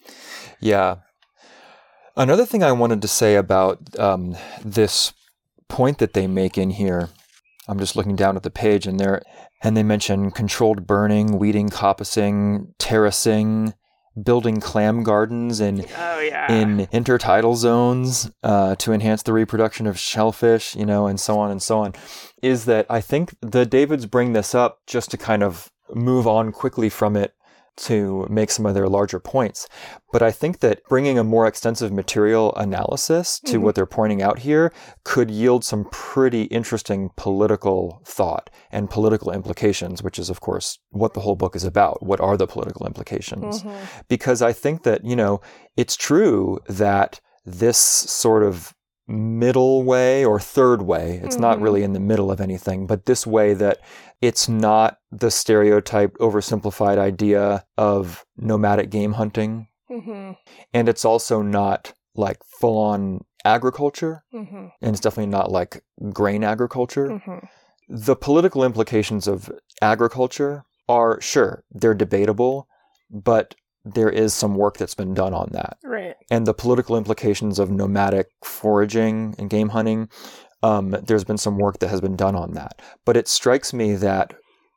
Yeah. Another thing I wanted to say about um, this point that they make in here, I'm just looking down at the page, and there, and they mention controlled burning, weeding, coppicing, terracing, building clam gardens in oh, yeah. in intertidal zones uh, to enhance the reproduction of shellfish, you know, and so on and so on, is that I think the Davids bring this up just to kind of move on quickly from it to make some of their larger points. But I think that bringing a more extensive material analysis to mm-hmm. what they're pointing out here could yield some pretty interesting political thought and political implications, which is, of course, what the whole book is about. What are the political implications? Mm-hmm. Because I think that, you know, it's true that this sort of middle way or third way, it's mm-hmm. not really in the middle of anything, but this way that it's not the stereotyped, oversimplified idea of nomadic game hunting. Mm-hmm. And it's also not like full-on agriculture. Mm-hmm. And it's definitely not like grain agriculture. Mm-hmm. The political implications of agriculture are, sure, they're debatable, but there is some work that's been done on that. Right. And the political implications of nomadic foraging and game hunting, um, there's been some work that has been done on that. But it strikes me that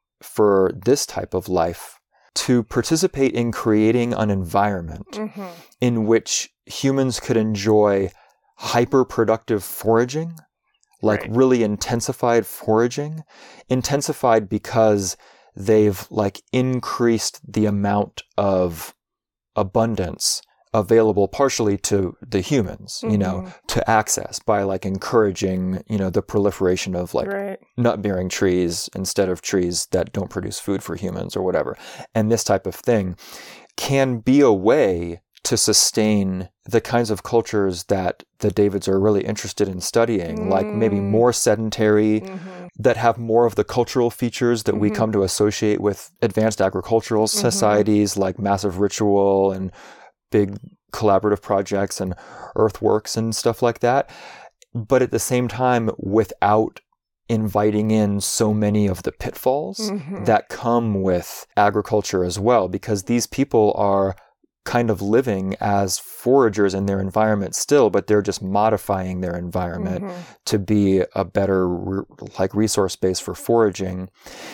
for this type of life, to participate in creating an environment mm-hmm. in which humans could enjoy hyper-productive foraging, like right. really intensified foraging, intensified because they've like increased the amount of abundance available partially to the humans, mm-hmm. you know, to access by like encouraging, you know, the proliferation of like right. nut-bearing trees instead of trees that don't produce food for humans or whatever. And this type of thing can be a way to sustain the kinds of cultures that the Davids are really interested in studying, mm. like maybe more sedentary, mm-hmm. that have more of the cultural features that mm-hmm. we come to associate with advanced agricultural mm-hmm. societies, like massive ritual and big collaborative projects and earthworks and stuff like that. But at the same time, without inviting in so many of the pitfalls mm-hmm. that come with agriculture as well, because these people are kind of living as foragers in their environment still, but they're just modifying their environment mm-hmm. to be a better re- like resource base for foraging.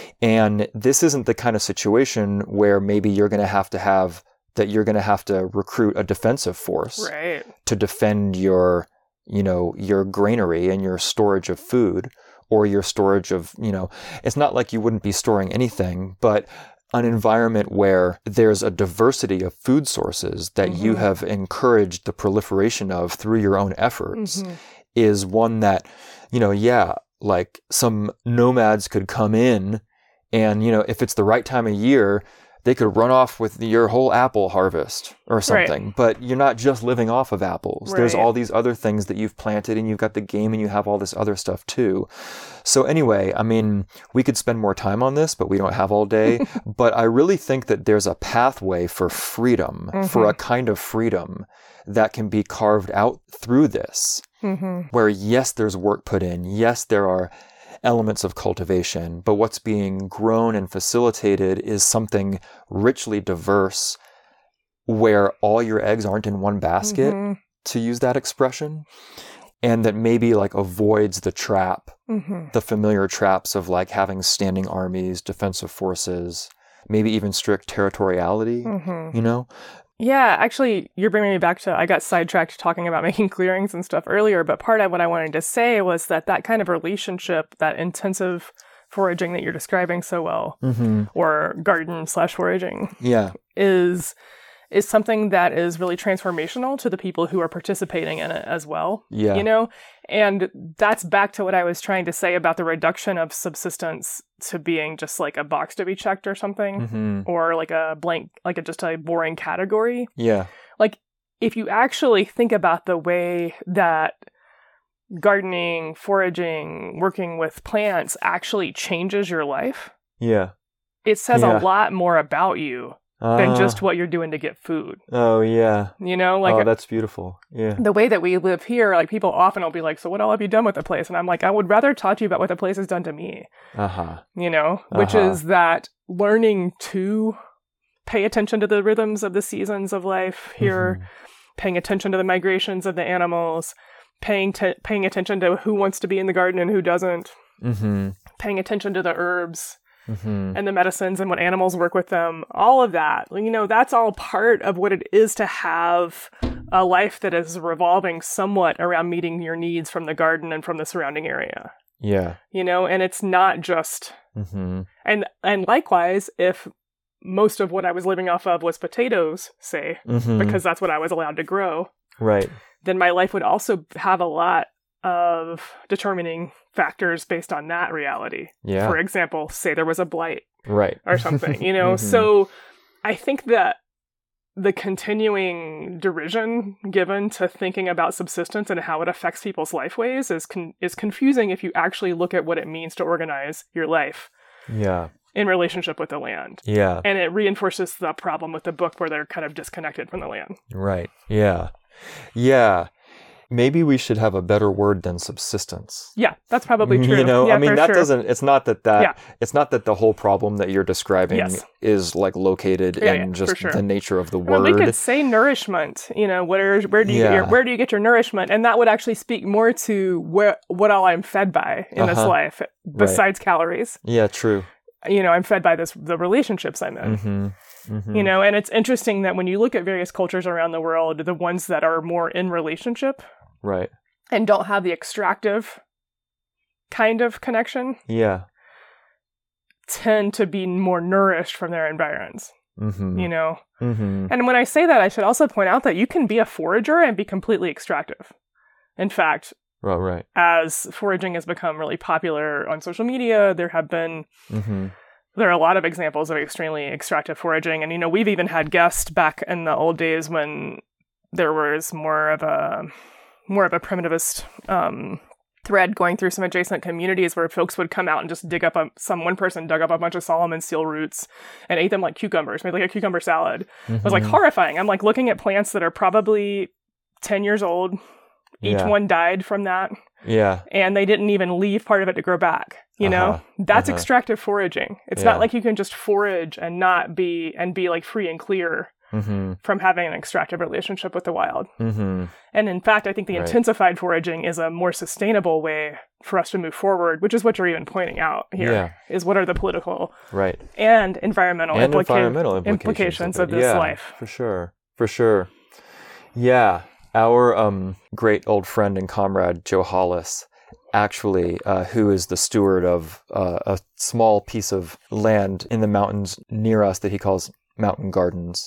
And this isn't the kind of situation where maybe you're going to have to have that you're going to have to recruit a defensive force right. to defend your, you know, your granary and your storage of food or your storage of, you know, it's not like you wouldn't be storing anything, but an environment where there's a diversity of food sources that mm-hmm. you have encouraged the proliferation of through your own efforts mm-hmm. is one that, you know, yeah, like some nomads could come in and, you know, if it's the right time of year, they could run off with your whole apple harvest or something, right. but you're not just living off of apples. Right. There's all these other things that you've planted and you've got the game and you have all this other stuff too. So anyway, I mean, we could spend more time on this, but we don't have all day. But I really think that there's a pathway for freedom, mm-hmm. for a kind of freedom that can be carved out through this, mm-hmm. where yes, there's work put in. Yes, there are elements of cultivation, but what's being grown and facilitated is something richly diverse where all your eggs aren't in one basket, mm-hmm. to use that expression, and that maybe like avoids the trap, mm-hmm. the familiar traps of like having standing armies, defensive forces, maybe even strict territoriality, mm-hmm. you know? Yeah, actually, you're bringing me back to, I got sidetracked talking about making clearings and stuff earlier, but part of what I wanted to say was that that kind of relationship, that intensive foraging that you're describing so well, mm-hmm. or garden slash foraging, yeah, is is something that is really transformational to the people who are participating in it as well. Yeah. You know? And that's back to what I was trying to say about the reduction of subsistence to being just like a box to be checked or something, mm-hmm. or like a blank, like a, just a boring category. Yeah. Like if you actually think about the way that gardening, foraging, working with plants actually changes your life. Yeah. It says yeah. a lot more about you uh, than just what you're doing to get food. Oh, yeah. You know, like, oh, that's beautiful. Yeah. The way that we live here, like people often will be like, so what all have you done with the place? And I'm like, I would rather talk to you about what the place has done to me. Uh-huh. You know, which uh-huh. is that learning to pay attention to the rhythms of the seasons of life here, mm-hmm. paying attention to the migrations of the animals, paying t- paying attention to who wants to be in the garden and who doesn't, mm-hmm. paying attention to the herbs, mm-hmm. and the medicines and what animals work with them, all of that, you know, that's all part of what it is to have a life that is revolving somewhat around meeting your needs from the garden and from the surrounding area. Yeah. You know, and it's not just, mm-hmm. and, and likewise, if most of what I was living off of was potatoes, say, mm-hmm. because that's what I was allowed to grow. Right. Then my life would also have a lot of determining factors based on that reality. Yeah. For example, say there was a blight. Right. Or something, you know? Mm-hmm. So I think that the continuing derision given to thinking about subsistence and how it affects people's lifeways is con- is confusing if you actually look at what it means to organize your life. Yeah. In relationship with the land. Yeah. And it reinforces the problem with the book where they're kind of disconnected from the land. Right. Yeah. Yeah. Maybe we should have a better word than subsistence. Yeah, that's probably true. You know, yeah, I mean, that sure. doesn't, it's not that that, yeah. it's not that the whole problem that you're describing yes. is like located yeah, in yeah, just sure. the nature of the word. Well, we could say nourishment, you know, where, where do you yeah. get your, where do you get your nourishment? And that would actually speak more to where, what all I'm fed by in uh-huh. this life, besides right. calories. Yeah, true. You know, I'm fed by this, the relationships I'm in. Mm-hmm. Mm-hmm. You know, and it's interesting that when you look at various cultures around the world, the ones that are more in relationship. Right. And don't have the extractive kind of connection. Yeah. Tend to be more nourished from their environs. Mm-hmm. You know? Mm-hmm. And when I say that, I should also point out that you can be a forager and be completely extractive. In fact, oh, right. as foraging has become really popular on social media, there have been... Mm-hmm. There are a lot of examples of extremely extractive foraging. And, you know, we've even had guests back in the old days when there was more of a... more of a primitivist um, thread going through some adjacent communities where folks would come out and just dig up a, some one person dug up a bunch of Solomon seal roots and ate them like cucumbers, made like a cucumber salad. Mm-hmm. It was like horrifying. I'm like looking at plants that are probably ten years old. Each yeah. one died from that. Yeah. And they didn't even leave part of it to grow back. You uh-huh. know, that's uh-huh. extractive foraging. It's yeah. not like you can just forage and not be, and be like free and clear. Mm-hmm. From having an extractive relationship with the wild. Mm-hmm. And in fact, I think the right. intensified foraging is a more sustainable way for us to move forward, which is what you're even pointing out here, yeah. is what are the political right. and environmental, and implica- environmental implications, implications of, of this yeah, life. For sure. For sure. Yeah. Our um, great old friend and comrade, Joe Hollis, actually, uh, who is the steward of uh, a small piece of land in the mountains near us that he calls Mountain Gardens.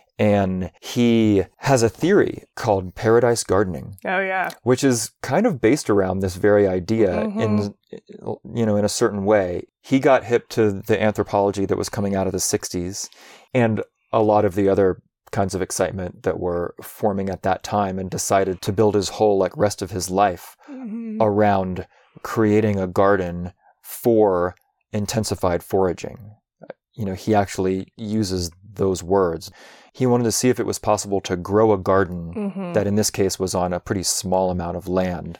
And he has a theory called paradise gardening. Oh, yeah. Which is kind of based around this very idea mm-hmm. in, you know, in a certain way. He got hip to the anthropology that was coming out of the sixties and a lot of the other kinds of excitement that were forming at that time and decided to build his whole like rest of his life mm-hmm. around creating a garden for intensified foraging. You know, he actually uses those words. He wanted to see if it was possible to grow a garden mm-hmm. that in this case was on a pretty small amount of land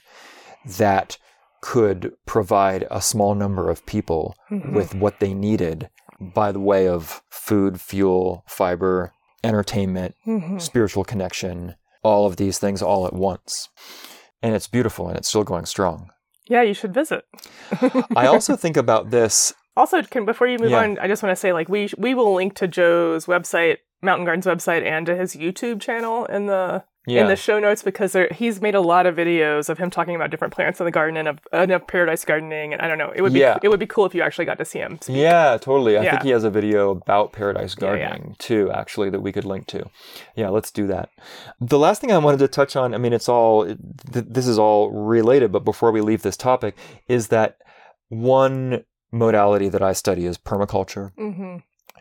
that could provide a small number of people mm-hmm. with what they needed by the way of food, fuel, fiber, entertainment, mm-hmm. spiritual connection, all of these things all at once. And it's beautiful and it's still going strong. Yeah, you should visit. I also think about this. Also, can, before you move yeah. on, I just want to say, like, we we will link to Joe's website, Mountain Gardens website, and to his YouTube channel in the yeah. in the show notes because there, he's made a lot of videos of him talking about different plants in the garden and of, and of paradise gardening. And I don't know, it would be yeah. it would be cool if you actually got to see him speak. Yeah, totally. I yeah. think he has a video about paradise gardening yeah, yeah. too, actually, that we could link to. Yeah, let's do that. The last thing I wanted to touch on, I mean, it's all th- this is all related, but before we leave this topic, is that one modality that I study is permaculture. Mm-hmm.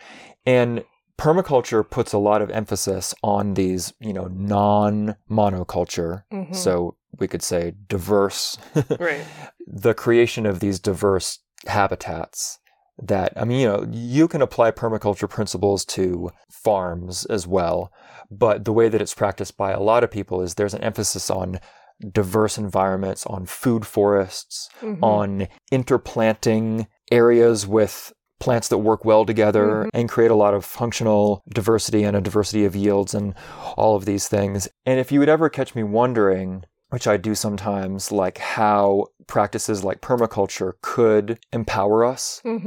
And permaculture puts a lot of emphasis on these, you know, non-monoculture. Mm-hmm. So we could say diverse, right. the creation of these diverse habitats that, I mean, you know, you can apply permaculture principles to farms as well. But the way that it's practiced by a lot of people is there's an emphasis on diverse environments, on food forests, mm-hmm. on interplanting areas with plants that work well together mm-hmm. and create a lot of functional diversity and a diversity of yields and all of these things. And if you would ever catch me wondering, which I do sometimes, like how practices like permaculture could empower us, mm-hmm.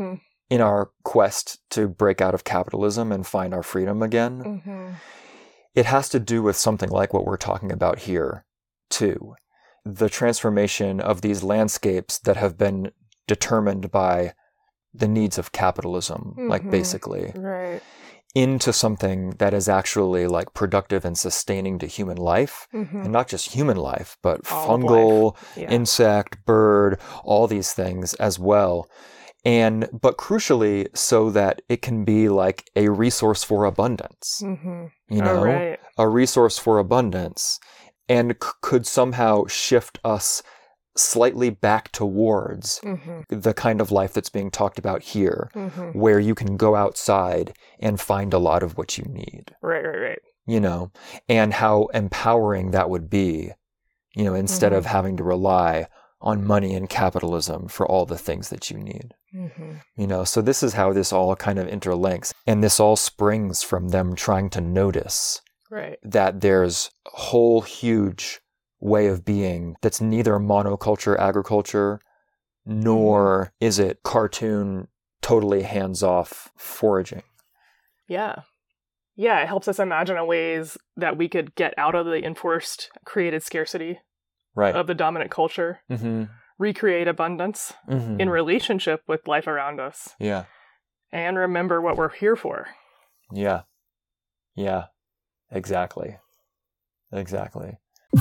in our quest to break out of capitalism and find our freedom again, Mm-hmm. it has to do with something like what we're talking about here, too. The transformation of these landscapes that have been determined by the needs of capitalism, mm-hmm. like basically, right. into something that is actually like productive and sustaining to human life, mm-hmm. and not just human life, but all fungal, yeah. insect, bird, all these things as well. And, but crucially, so that it can be like a resource for abundance, mm-hmm. you know, oh, right. a resource for abundance, and c- could somehow shift us slightly back towards mm-hmm. the kind of life that's being talked about here, mm-hmm. where you can go outside and find a lot of what you need. Right, right, right. You know, and how empowering that would be, you know, instead mm-hmm. of having to rely on money and capitalism for all the things that you need. Mm-hmm. You know, so this is how this all kind of interlinks. And this all springs from them trying to notice right. that there's a whole huge way of being that's neither monoculture agriculture, nor mm-hmm. is it cartoon, totally hands-off foraging. Yeah. Yeah, it helps us imagine ways that we could get out of the enforced created scarcity right. of the dominant culture, mm-hmm. recreate abundance mm-hmm. in relationship with life around us. Yeah. And remember what we're here for. Yeah. Yeah. Exactly. Exactly.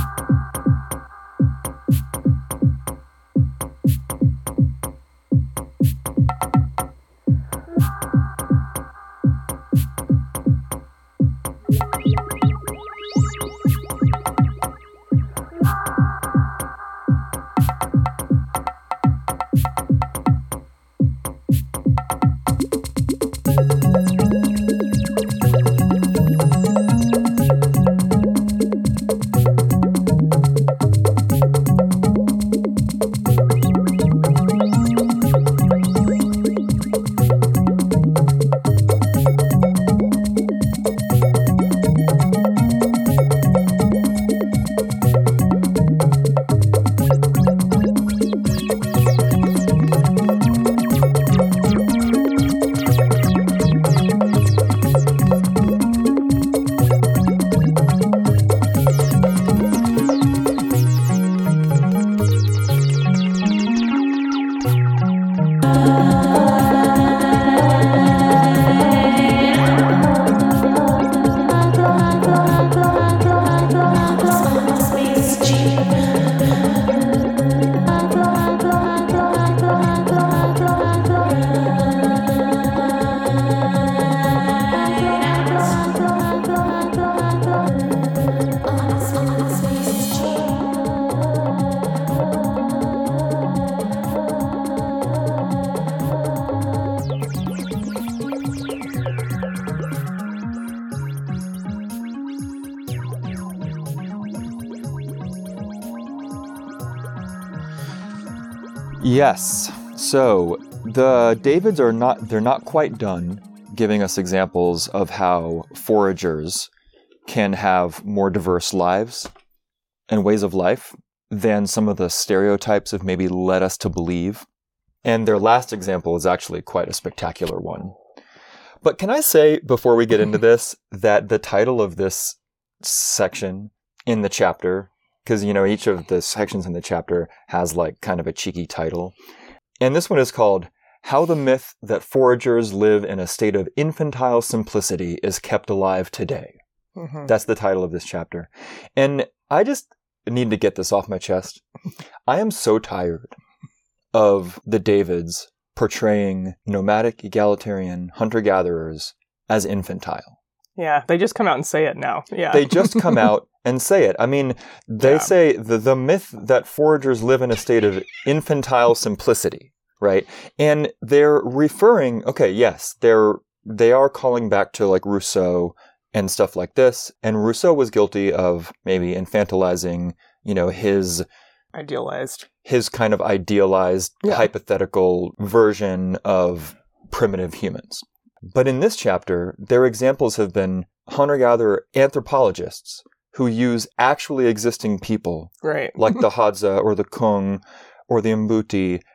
Yes. So the Davids are not, they're not quite done giving us examples of how foragers can have more diverse lives and ways of life than some of the stereotypes have maybe led us to believe. And their last example is actually quite a spectacular one. But can I say, before we get into this, that the title of this section in the chapter, because, you know, each of the sections in the chapter has like kind of a cheeky title. And this one is called How the Myth That Foragers Live in a State of Infantile Simplicity is Kept Alive Today. Mm-hmm. That's the title of this chapter. And I just need to get this off my chest. I am so tired of the Davids portraying nomadic, egalitarian hunter-gatherers as infantile. Yeah, they just come out and say it now. Yeah, They just come out and say it. I mean, they yeah. say the, the myth that foragers live in a state of infantile simplicity, right? And they're referring, okay, yes, they're, they are calling back to like Rousseau and stuff like this. And Rousseau was guilty of maybe infantilizing, you know, his idealized, his kind of idealized yeah. hypothetical version of primitive humans. But in this chapter, their examples have been hunter-gatherer anthropologists who use actually existing people, right. like the Hadza or the Kung or the Mbuti,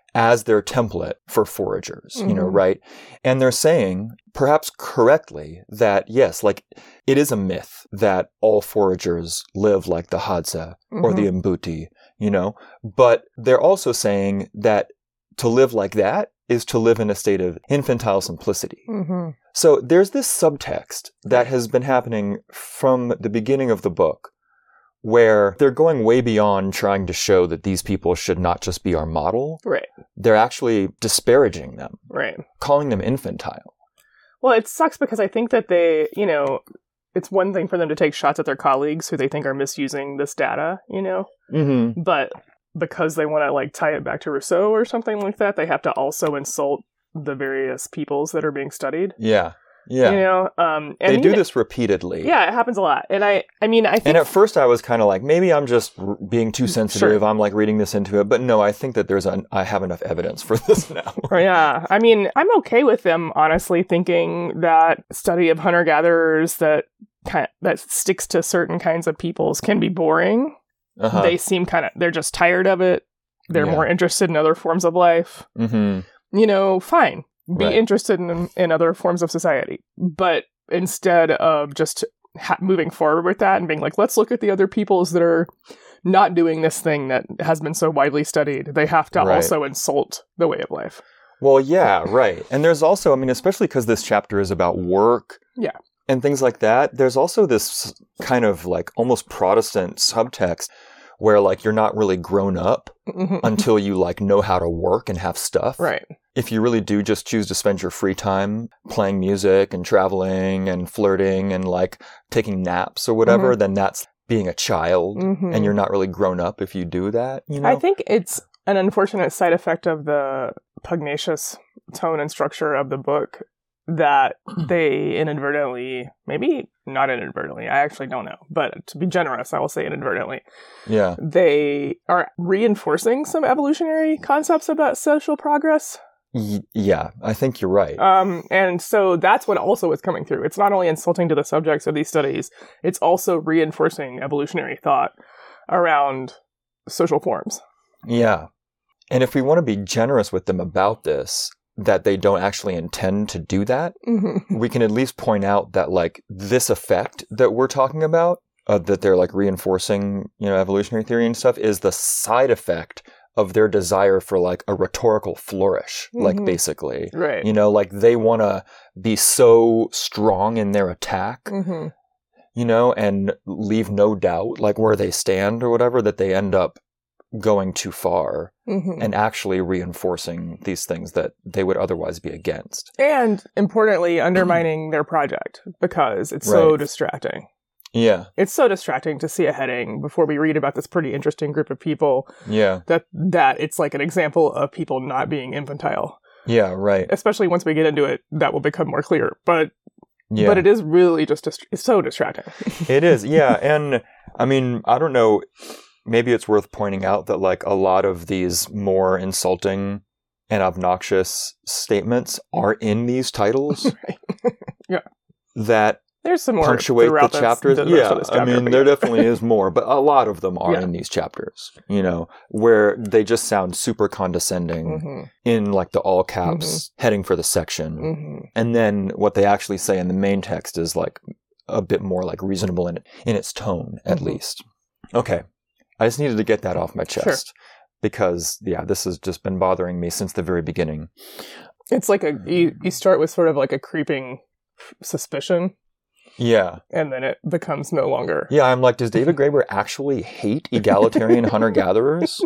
as their template for foragers, mm-hmm. you know, right? And they're saying, perhaps correctly, that yes, like it is a myth that all foragers live like the Hadza mm-hmm. or the Mbuti, you know, but they're also saying that to live like that is to live in a state of infantile simplicity. Mm-hmm. So there's this subtext that has been happening from the beginning of the book, where they're going way beyond trying to show that these people should not just be our model. Right. They're actually disparaging them. Right. Calling them infantile. Well, it sucks because I think that they, you know, it's one thing for them to take shots at their colleagues who they think are misusing this data, you know? Mm-hmm. But because they want to, like, tie it back to Rousseau or something like that, they have to also insult the various peoples that are being studied. Yeah. Yeah. You know, um, and they do know, this repeatedly. Yeah, it happens a lot. And I, I mean, I think... And at first I was kind of like, maybe I'm just r- being too sensitive. Sure. I'm like reading this into it. But no, I think that there's an, I have enough evidence for this now. Yeah. I mean, I'm okay with them, honestly, thinking that study of hunter-gatherers that kind of, that sticks to certain kinds of peoples can be boring. Uh-huh. They seem kind of, they're just tired of it. They're yeah. more interested in other forms of life. Mm-hmm. You know, fine. Be right. interested in in other forms of society. But instead of just ha- moving forward with that and being like, let's look at the other peoples that are not doing this thing that has been so widely studied, they have to right. also insult the way of life. Well, yeah, right. And there's also, I mean, especially because this chapter is about work yeah. and things like that, there's also this kind of like almost Protestant subtext where like you're not really grown up mm-hmm. until you like know how to work and have stuff. Right. If you really do just choose to spend your free time playing music and traveling and flirting and like taking naps or whatever, mm-hmm. then that's being a child mm-hmm. and you're not really grown up if you do that. You know? I think it's an unfortunate side effect of the pugnacious tone and structure of the book that they inadvertently, maybe not inadvertently, I actually don't know, but to be generous, I will say inadvertently. Yeah. They are reinforcing some evolutionary concepts about social progress. Y- yeah, I think you're right. Um, and so that's what also is coming through. It's not only insulting to the subjects of these studies, it's also reinforcing evolutionary thought around social forms. Yeah. And if we want to be generous with them about this, that they don't actually intend to do that, mm-hmm. we can at least point out that like this effect that we're talking about, uh, that they're like reinforcing, you know, evolutionary theory and stuff, is the side effect of their desire for like a rhetorical flourish, mm-hmm. like basically, right? You know, like they want to be so strong in their attack, mm-hmm. you know, and leave no doubt like where they stand or whatever, that they end up going too far mm-hmm. and actually reinforcing these things that they would otherwise be against. And importantly, undermining their project because it's right. so distracting. Yeah. It's so distracting to see a heading before we read about this pretty interesting group of people. Yeah. That that it's like an example of people not being infantile. Yeah, right. Especially once we get into it, that will become more clear. But yeah. but it is really just dist- it's so distracting. It is, yeah. And I mean, I don't know, maybe it's worth pointing out that like a lot of these more insulting and obnoxious statements are in these titles. Right. Yeah. That There's some more punctuate the chapters. The yeah, chapter, I mean, yeah. there definitely is more, but a lot of them are yeah. in these chapters, you know, where they just sound super condescending mm-hmm. in like the all caps mm-hmm. heading for the section. Mm-hmm. And then what they actually say in the main text is like a bit more like reasonable in, in its tone, at mm-hmm. least. Okay. I just needed to get that off my chest sure. because, yeah, this has just been bothering me since the very beginning. It's like a, you, you start with sort of like a creeping suspicion. Yeah. And then it becomes no longer. Yeah, I'm like, does David Graeber actually hate egalitarian hunter-gatherers?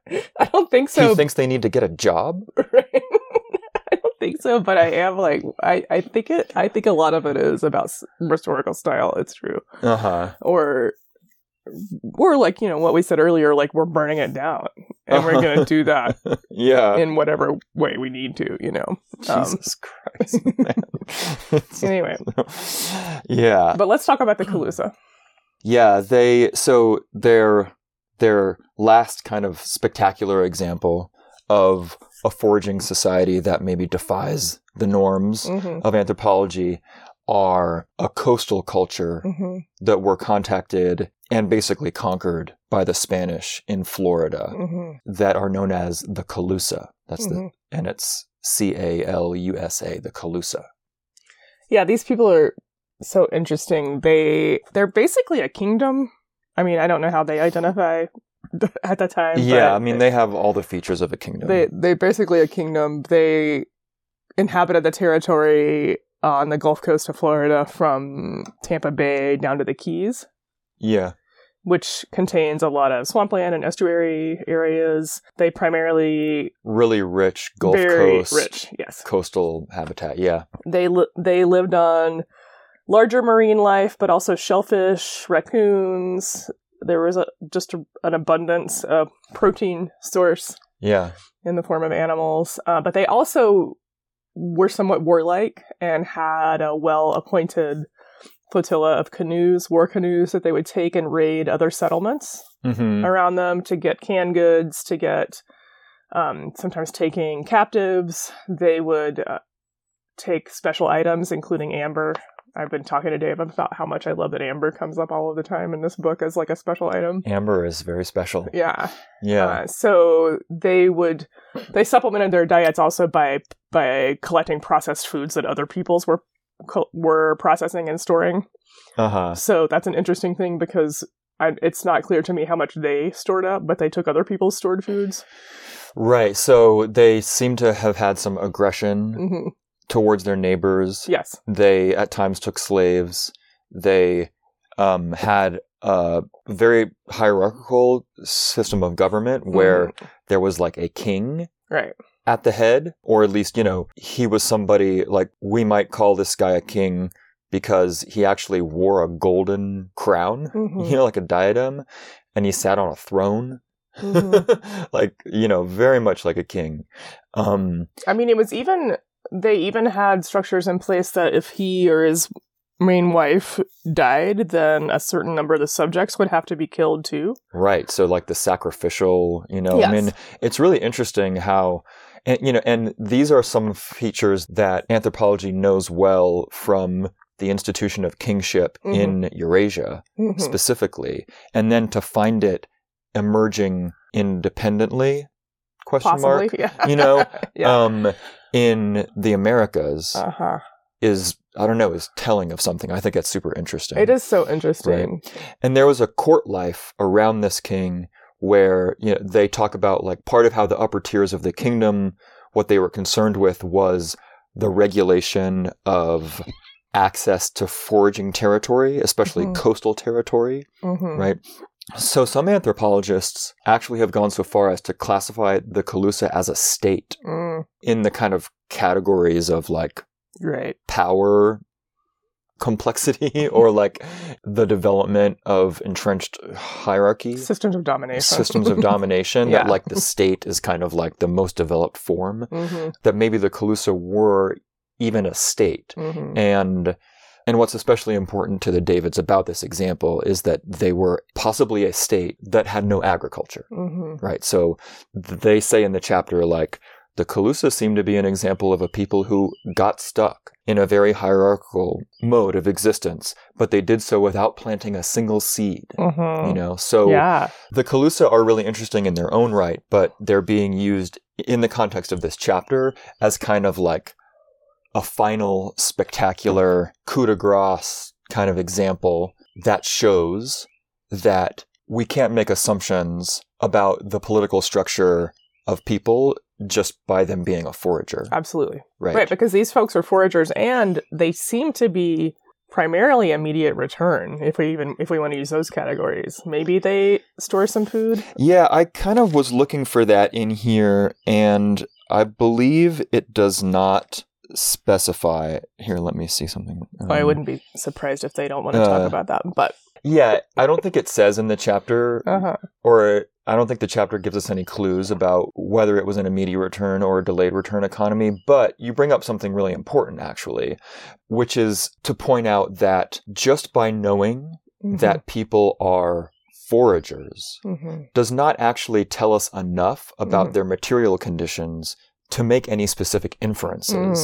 I don't think so. He thinks they need to get a job? Right. I don't think so, but I am like, I, I think it, I think a lot of it is about rhetorical style. It's true. Uh-huh. Or... Or like, you know, what we said earlier, like we're burning it down and we're going to do that yeah. in whatever way we need to, you know. Jesus um, Christ, man. Anyway. Yeah. But let's talk about the Calusa. Yeah, they, so their, their last kind of spectacular example of a foraging society that maybe defies the norms mm-hmm. of anthropology are a coastal culture Mm-hmm. that were contacted and basically conquered by the Spanish in Florida Mm-hmm. that are known as the Calusa. That's Mm-hmm. the, and it's C A L U S A, the Calusa. Yeah, these people are so interesting. They they're basically a kingdom. I mean, I don't know how they identify at the time. Yeah, but I mean, they have all the features of a kingdom. they they basically a kingdom. They inhabited the territory on the Gulf Coast of Florida from Tampa Bay down to the Keys, yeah. which contains a lot of swampland and estuary areas. They primarily Really rich Gulf very Coast rich. Yes, coastal habitat. Yeah. they li- they lived on larger marine life, but also shellfish, raccoons. There was a, just a, an abundance of protein source Yeah. in the form of animals. Uh, but they also were somewhat warlike and had a well-appointed flotilla of canoes, war canoes, that they would take and raid other settlements Mm-hmm. around them to get canned goods, to get um, sometimes taking captives. They would uh, take special items, including amber. I've been talking to Dave about how much I love that amber comes up all of the time in this book as like a special item. Amber is very special. Yeah. Yeah. Uh, so they would, they supplemented their diets also by by collecting processed foods that other peoples were co- were processing and storing. Uh-huh. So that's an interesting thing because I, it's not clear to me how much they stored up, but they took other people's stored foods. Right. So they seem to have had some aggression hmm towards their neighbors. Yes. They at times took slaves. They um, had a very hierarchical system of government where Mhm. there was like a king Right. at the head, or at least, you know, he was somebody like we might call this guy a king because he actually wore a golden crown, Mhm. you know, like a diadem, and he sat on a throne. Mhm. Like, you know, very much like a king. Um, I mean, it was even, they even had structures in place that if he or his main wife died, then a certain number of the subjects would have to be killed too. right. So like the sacrificial, you know, I Yes. mean, it's really interesting how, and, you know, and these are some features that anthropology knows well from the institution of kingship Mhm. in Eurasia Mhm. specifically, and then to find it emerging independently, question Possibly, mark, yeah. you know, yeah. um, in the Americas uh-huh. is, I don't know, is telling of something. I think that's super interesting. It is so interesting. And there was a court life around this king where, you know, they talk about like part of how the upper tiers of the kingdom, what they were concerned with was the regulation of access to foraging territory, especially Mhm. coastal territory, Mhm. right? So some anthropologists actually have gone so far as to classify the Calusa as a state Mm, in the kind of categories of like right. power complexity or like the development of entrenched hierarchy, Systems of domination. systems of domination, that Yeah. like the state is kind of like the most developed form, Mhm. that maybe the Calusa were even a state. Mhm. And and what's especially important to the Davids about this example is that they were possibly a state that had no agriculture, Mhm. right? So th- they say in the chapter, like, the Calusa seem to be an example of a people who got stuck in a very hierarchical mode of existence, but they did so without planting a single seed, Mhm. you know? So Yeah. the Calusa are really interesting in their own right, but they're being used in the context of this chapter as kind of like a final spectacular coup de grace kind of example that shows that we can't make assumptions about the political structure of people just by them being a forager. Absolutely. Right. Right, because these folks are foragers and they seem to be primarily immediate return, if we even if we want to use those categories. Maybe they store some food. Yeah, I kind of was looking for that in here, and I believe it does not specify. Here, let me see something. Um, I wouldn't be surprised if they don't want to talk uh, about that. But Yeah, I don't think it says in the chapter, uh-huh. or I don't think the chapter gives us any clues about whether it was an immediate return or a delayed return economy, but you bring up something really important, actually, which is to point out that just by knowing Mhm. that people are foragers Mhm. does not actually tell us enough about Mhm. their material conditions to make any specific inferences Mm.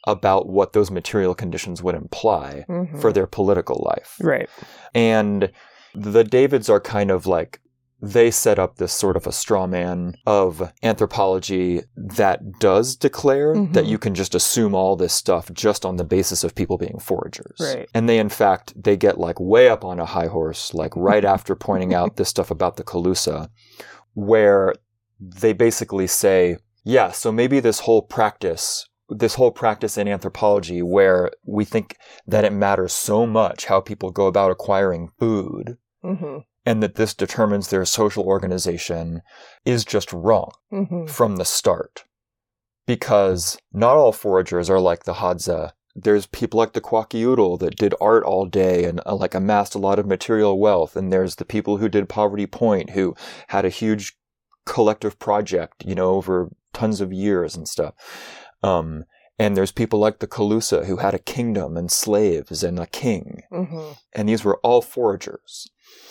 about what those material conditions would imply Mm-hmm. for their political life. Right. And the Davids are kind of like, they set up this sort of a straw man of anthropology that does declare Mhm. that you can just assume all this stuff just on the basis of people being foragers. Right. And they, in fact, they get like way up on a high horse, like right after pointing out this stuff about the Calusa, where they basically say, yeah, so maybe this whole practice, this whole practice in anthropology where we think that it matters so much how people go about acquiring food, Mm-hmm. and that this determines their social organization, is just wrong Mm-hmm. from the start. Because not all foragers are like the Hadza. There's people like the Kwakiutl that did art all day and uh, like amassed a lot of material wealth. And there's the people who did Poverty Point who had a huge collective project, you know, over tons of years and stuff. Um, and there's people like the Calusa who had a kingdom and slaves and a king. Mm-hmm. And these were all foragers.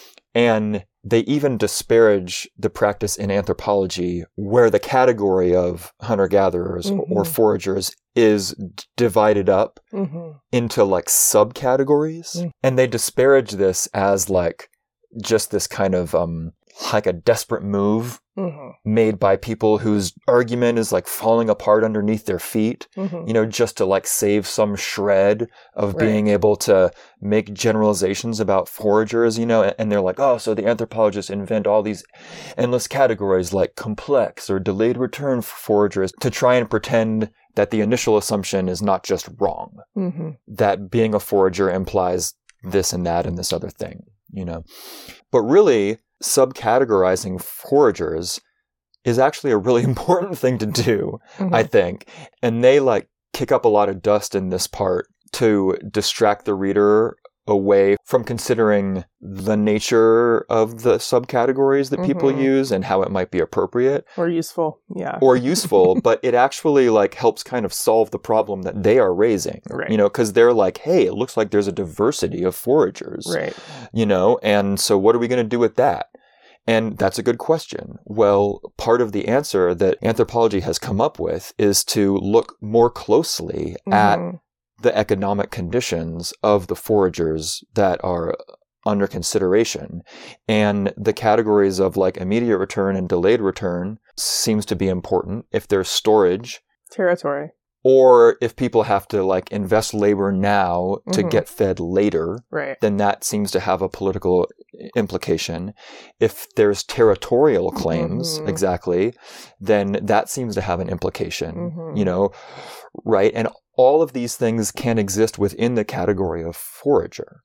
And they even disparage the practice in anthropology where the category of hunter-gatherers Mhm. or foragers is d- divided up Mm-hmm. into like subcategories. Mm. And they disparage this as like just this kind of um like a desperate move Mm-hmm. made by people whose argument is like falling apart underneath their feet, Mm-hmm. you know, just to like save some shred of Right. being able to make generalizations about foragers, you know, and- and they're like, oh, so the anthropologists invent all these endless categories like complex or delayed return for foragers to try and pretend that the initial assumption is not just wrong, Mm-hmm. that being a forager implies this and that and this other thing, you know. But really, subcategorizing foragers is actually a really important thing to do, Mm-hmm. I think. And they like kick up a lot of dust in this part to distract the reader away from considering the nature of the subcategories that people Mhm. use and how it might be appropriate Or useful. Yeah. or useful, but it actually like helps kind of solve the problem that they are raising, Right. you know, because they're like, hey, it looks like there's a diversity of foragers, Right. you know, and so what are we going to do with that? And that's a good question. Well, part of the answer that anthropology has come up with is to look more closely at Mhm. the economic conditions of the foragers that are under consideration. And the categories of like immediate return and delayed return seems to be important if there's storage Territory. or if people have to like invest labor now to Mhm. get fed later, Right. then that seems to have a political implication. If there's territorial claims, Mhm. exactly, then that seems to have an implication, Mhm. you know, right? And all of these things can exist within the category of forager.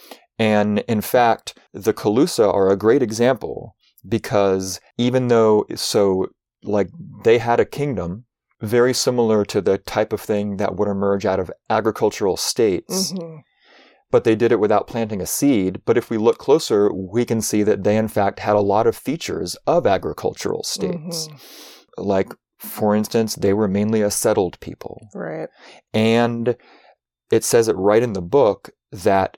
And in fact, the Calusa are a great example because even though, so like they had a kingdom very similar to the type of thing that would emerge out of agricultural states, Mhm. but they did it without planting a seed. But if we look closer, we can see that they in fact had a lot of features of agricultural states. Mhm. Like, for instance, they were mainly a settled people. Right. And it says it right in the book that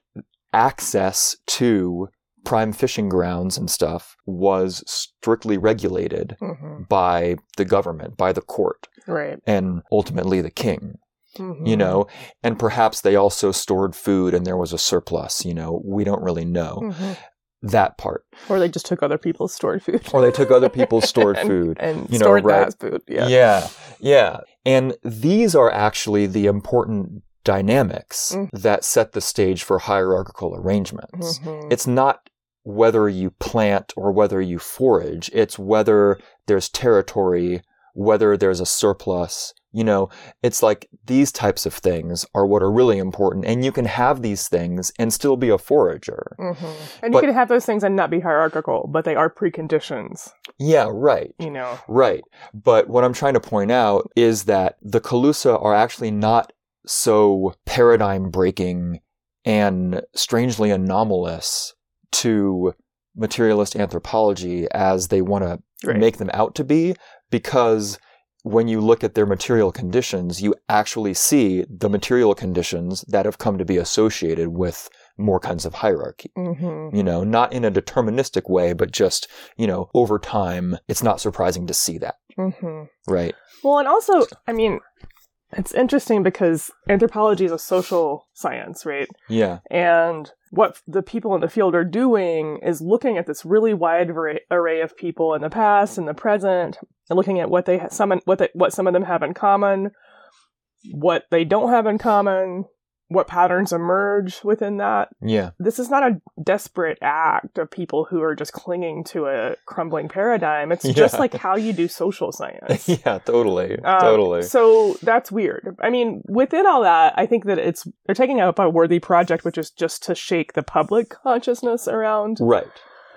access to prime fishing grounds and stuff was strictly regulated Mhm. by the government, by the court, Right. and ultimately the king, Mhm. you know, and perhaps they also stored food and there was a surplus, you know, we don't really know Mhm. that part. Or they just took other people's stored food. Or they took other people's stored and, food. and you know, stored right? that as food. Yeah. Yeah, yeah. And these are actually the important dynamics Mm. that set the stage for hierarchical arrangements. Mhm. It's not whether you plant or whether you forage. It's whether there's territory, whether there's a surplus. You know, it's like these types of things are what are really important. And you can have these things and still be a forager. Mhm. And But- you can have those things and not be hierarchical, but they are preconditions, Yeah, right. you know. Right. But what I'm trying to point out is that the Calusa are actually not so paradigm breaking and strangely anomalous to materialist anthropology as they want to Right. make them out to be, because when you look at their material conditions, you actually see the material conditions that have come to be associated with more kinds of hierarchy. Mhm. You know, not in a deterministic way, but just, you know, over time, it's not surprising to see that, Mhm. right? Well, and also, I mean, It's interesting because anthropology is a social science, right? Yeah. And what the people in the field are doing is looking at this really wide array of people in the past and the present, and looking at what they ha- some what they, what some of them have in common, what they don't have in common, what patterns emerge within that. Yeah. This is not a desperate act of people who are just clinging to a crumbling paradigm. It's Yeah. just like how you do social science. Yeah, totally. Um, totally. So that's weird. I mean, within all that, I think that it's they're taking up a worthy project, which is just to shake the public consciousness around Right.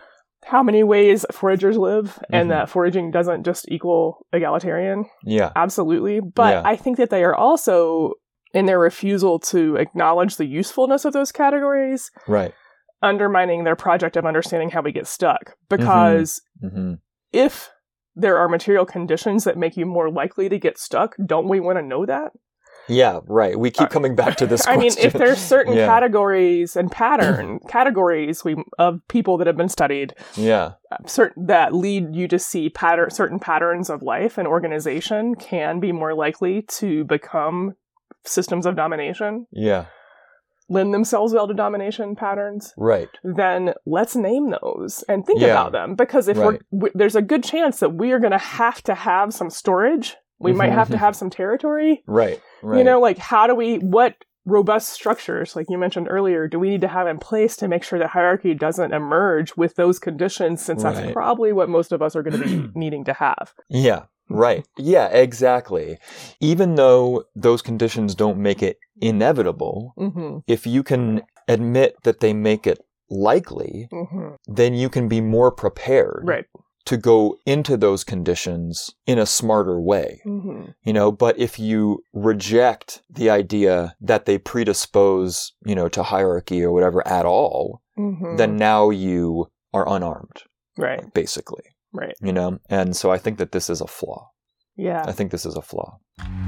how many ways foragers live, and Mhm. that foraging doesn't just equal egalitarian. Yeah. Absolutely. But Yeah. I think that they are also, in their refusal to acknowledge the usefulness of those categories, Right. undermining their project of understanding how we get stuck. Because Mm-hmm. if there are material conditions that make you more likely to get stuck, don't we want to know that? Yeah, right. We keep coming back to this I question. mean, if there's certain Yeah. categories and pattern categories we of people that have been studied, Yeah. certain that lead you to see pattern certain patterns of life and organization can be more likely to become systems of domination, Yeah. lend themselves well to domination patterns, Right. then let's name those and think Yeah. about them. Because if Right. we're, w- there's a good chance that we are going to have to have some storage. We might have to have some territory. Right. Right. You know, like how do we, what robust structures, like you mentioned earlier, do we need to have in place to make sure that hierarchy doesn't emerge with those conditions, since Right. that's probably what most of us are going to be needing to have. Yeah. Right. Yeah, exactly. Even though those conditions don't make it inevitable, Mm-hmm. if you can admit that they make it likely, Mm-hmm. then you can be more prepared Right. to go into those conditions in a smarter way. Mm-hmm. You know, but if you reject the idea that they predispose, you know, to hierarchy or whatever at all, Mm-hmm. then now you are unarmed, right. basically. Right. You know, and so I think that this is a flaw. Yeah. I think this is a flaw.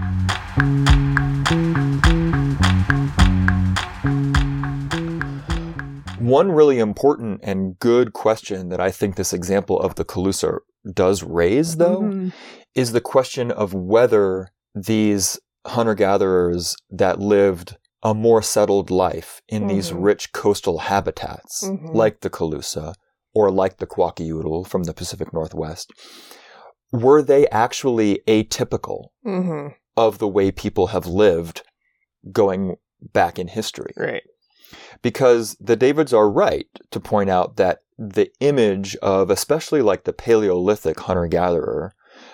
One really important and good question that I think this example of the Calusa does raise, though, Mhm. is the question of whether these hunter-gatherers that lived a more settled life in these Mhm. rich coastal habitats, Mhm. like the Calusa or like the Kwakiutl from the Pacific Northwest, were they actually atypical Mhm. of the way people have lived going back in history? Right. Because the Davids are right to point out that the image of, especially like the Paleolithic hunter-gatherer,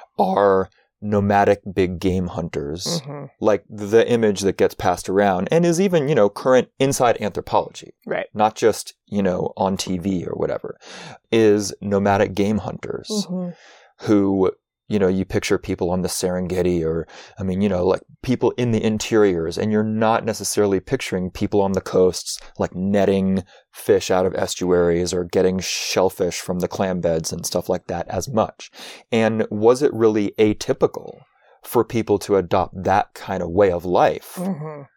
are nomadic big game hunters, Mhm. like the image that gets passed around and is even, you know, current inside anthropology, Right. not just, you know, on T V or whatever, is nomadic game hunters Mhm. who, you know, you picture people on the Serengeti or, I mean, you know, like people in the interiors, and you're not necessarily picturing people on the coasts, like netting fish out of estuaries or getting shellfish from the clam beds and stuff like that as much. And was it really atypical for people to adopt that kind of way of life Mhm.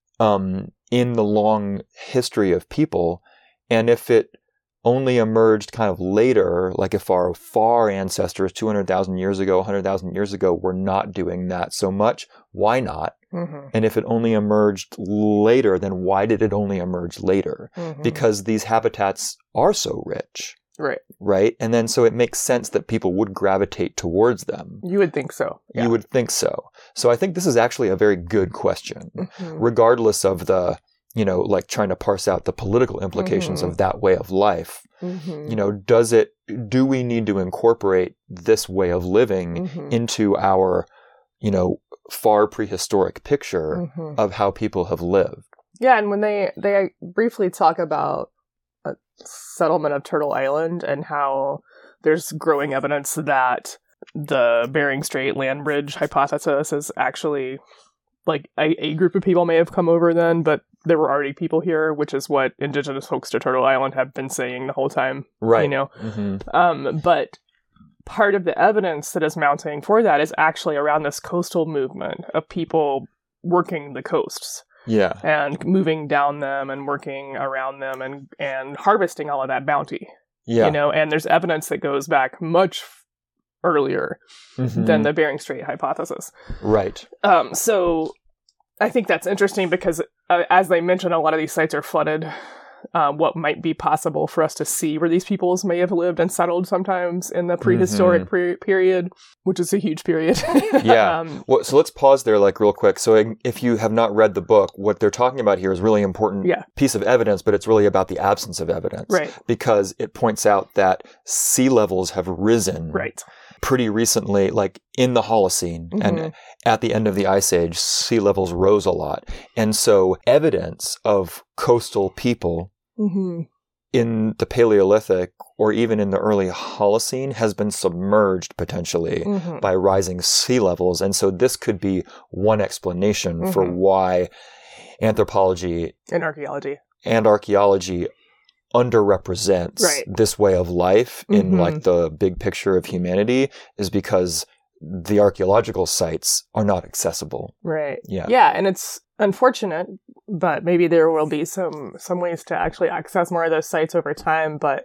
um, in the long history of people? And if it only emerged kind of later, like if our far ancestors two hundred thousand years ago, one hundred thousand years ago were not doing that so much, why not? Mhm. And if it only emerged later, then why did it only emerge later? Mhm. Because these habitats are so rich, Right. right? And then so it makes sense that people would gravitate towards them. You would think so. Yeah. You would think so. So I think this is actually a very good question, Mhm. regardless of the, you know, like trying to parse out the political implications Mhm. of that way of life. Mhm. You know, does it, do we need to incorporate this way of living Mhm. into our, you know, far prehistoric picture Mhm. of how people have lived? Yeah, and when they they briefly talk about a settlement of Turtle Island and how there's growing evidence that the Bering Strait land bridge hypothesis is actually like a, a group of people may have come over then, but there were already people here, which is what indigenous folks to Turtle Island have been saying the whole time. Right. You know, Mm-hmm. um, but part of the evidence that is mounting for that is actually around this coastal movement of people working the coasts Yeah. and moving down them and working around them and, and harvesting all of that bounty. Yeah. You know, and there's evidence that goes back much f- earlier Mm-hmm. than the Bering Strait hypothesis. Right. Um, so I think that's interesting because, uh, as they mentioned, a lot of these sites are flooded. Uh, what might be possible for us to see where these peoples may have lived and settled sometimes in the prehistoric Mm-hmm. pre- period, which is a huge period. Yeah. um, Well, so let's pause there, like, real quick. So if you have not read the book, what they're talking about here is really important Yeah. piece of evidence, but it's really about the absence of evidence. Right. Because it points out that sea levels have risen right. pretty recently, like in the Holocene. Mhm. And at the end of the Ice Age, sea levels rose a lot. And so evidence of coastal people Mm-hmm. in the Paleolithic or even in the early Holocene has been submerged potentially Mm-hmm. by rising sea levels. And so this could be one explanation Mhm. for why anthropology In archaeology. and archaeology underrepresents Right. this way of life in Mhm. like the big picture of humanity, is because the archaeological sites are not accessible. Right. Yeah. Yeah, and it's unfortunate, but maybe there will be some some ways to actually access more of those sites over time. But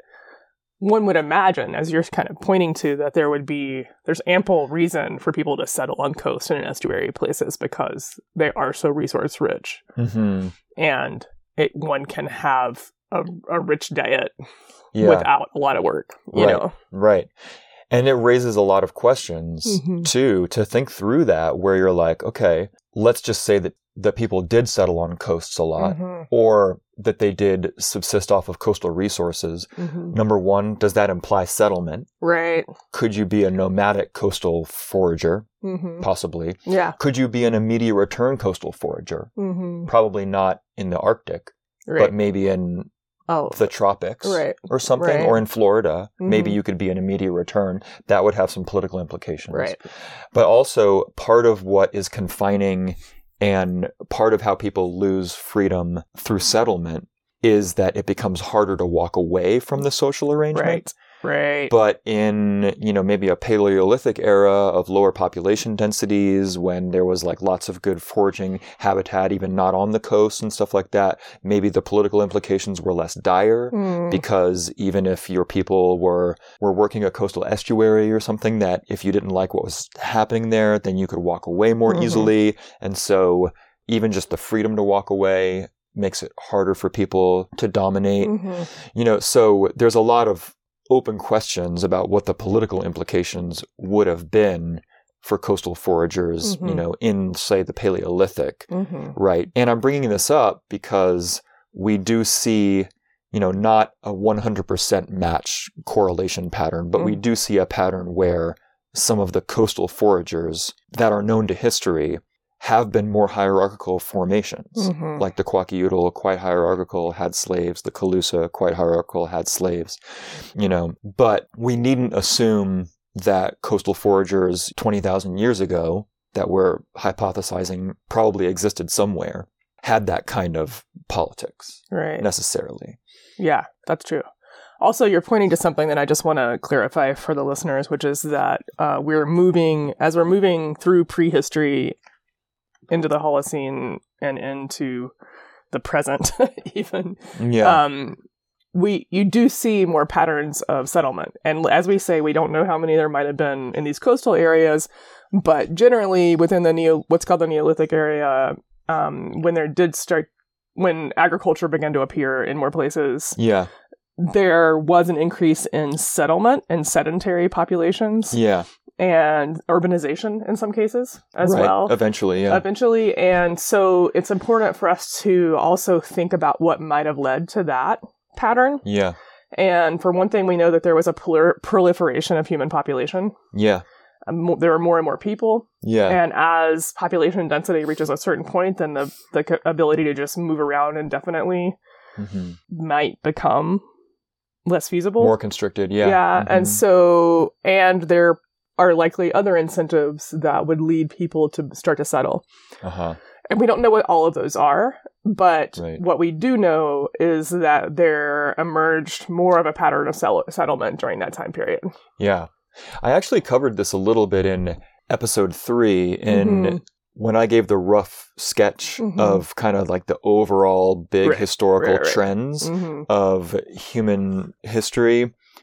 one would imagine, as you're kind of pointing to, that there would be there's ample reason for people to settle on coast and estuary places because they are so resource rich, Mm-hmm. and it one can have a, a rich diet Yeah. without a lot of work. You Right. know. Right. And it raises a lot of questions, Mhm. too, to think through that, where you're like, okay, let's just say that, that people did settle on coasts a lot, Mhm. or that they did subsist off of coastal resources. Mhm. Number one, does that imply settlement? Right. Could you be a nomadic coastal forager? hmm Possibly. Yeah. Could you be an immediate return coastal forager? hmm Probably not in the Arctic, Right. but maybe in oh. the tropics Right. or something, Right. or in Florida. Maybe Mhm. you could be an immediate return. That would have some political implications. Right. But also, part of what is confining and part of how people lose freedom through settlement is that it becomes harder to walk away from the social arrangement. Right. Right. But in, you know, maybe a Paleolithic era of lower population densities, when there was like lots of good foraging habitat, even not on the coast and stuff like that, maybe the political implications were less dire, Mm. because even if your people were, were working a coastal estuary or something, that if you didn't like what was happening there, then you could walk away more Mhm. easily. And so even just the freedom to walk away makes it harder for people to dominate. Mhm. You know, so there's a lot of open questions about what the political implications would have been for coastal foragers, Mhm. you know, in, say, the Paleolithic, Mhm. right? And I'm bringing this up because we do see, you know, not a one hundred percent match correlation pattern, but we Mm. do see a pattern where some of the coastal foragers that are known to history have been more hierarchical formations. Mhm. Like the Kwakiutl, quite hierarchical, had slaves. The Calusa, quite hierarchical, had slaves. You know, but we needn't assume that coastal foragers twenty thousand years ago, that we're hypothesizing probably existed somewhere, had that kind of politics Right. necessarily. Yeah, that's true. Also, you're pointing to something that I just want to clarify for the listeners, which is that uh, we're moving, as we're moving through prehistory into the Holocene and into the present, even, Yeah. um, we you do see more patterns of settlement. And as we say, we don't know how many there might have been in these coastal areas, but generally within the Neo, what's called the Neolithic area, um, when there did start, when agriculture began to appear in more places, yeah. there was an increase in settlement and sedentary populations Yeah. and urbanization in some cases as right. well. Eventually, yeah. Eventually. And so it's important for us to also think about what might have led to that pattern. yeah. And for one thing, we know that there was a prol- proliferation of human population. Yeah. Um, mo- there were more and more people. Yeah. And as population density reaches a certain point, then the, the c- ability to just move around indefinitely hmm might become less feasible. More constricted, yeah. Yeah. And Mhm. so, and there are likely other incentives that would lead people to start to settle. Uh-huh. And we don't know what all of those are, but Right. what we do know is that there emerged more of a pattern of sell- settlement during that time period. Yeah. I actually covered this a little bit in episode three in Mhm. when I gave the rough sketch Mhm. of kind of like the overall big Right, historical right, right. trends Mm-hmm. of human history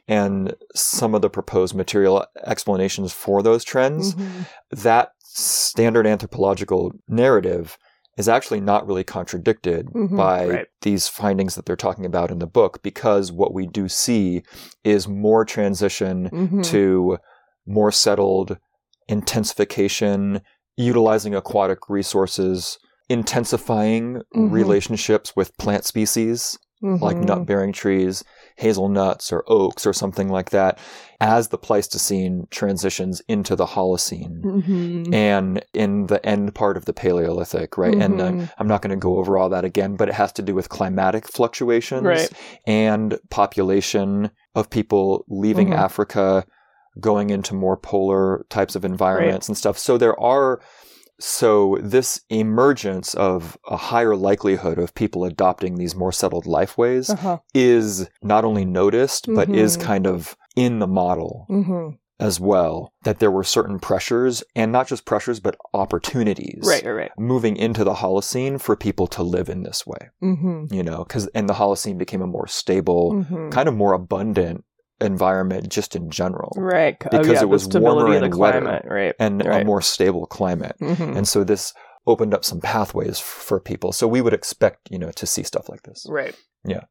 and some of the proposed material explanations for those trends, Mm-hmm. that standard anthropological narrative is actually not really contradicted Mm-hmm. by Right. these findings that they're talking about in the book, because what we do see is more transition Mm-hmm. to more settled intensification, utilizing aquatic resources, intensifying Mhm. relationships with plant species like Mhm. nut-bearing trees, hazelnuts or oaks or something like that, as the Pleistocene transitions into the Holocene. Mhm. And in the end part of the Paleolithic, right? And uh, Mhm. I'm not going to go over all that again, but it has to do with climatic fluctuations Right. and population of people leaving Mhm. Africa, going into more polar types of environments and stuff. So there are, so this emergence of a higher likelihood of people adopting these more settled life ways Uh-huh. is not only noticed, but is Mhm. kind of in the model Mm-hmm. as well, that there were certain pressures, and not just pressures, but opportunities Right, right, right. moving into the Holocene for people to live in this way, Mm-hmm. you know, because, and the Holocene became a more stable, Mm-hmm. kind of more abundant environment just in general, Right. because oh, yeah, it was the stability warmer of the and wetter climate, right. and right. a more stable climate. Mm-hmm. And so this opened up some pathways f- for people. So we would expect, you know, to see stuff like this. Right. Yeah.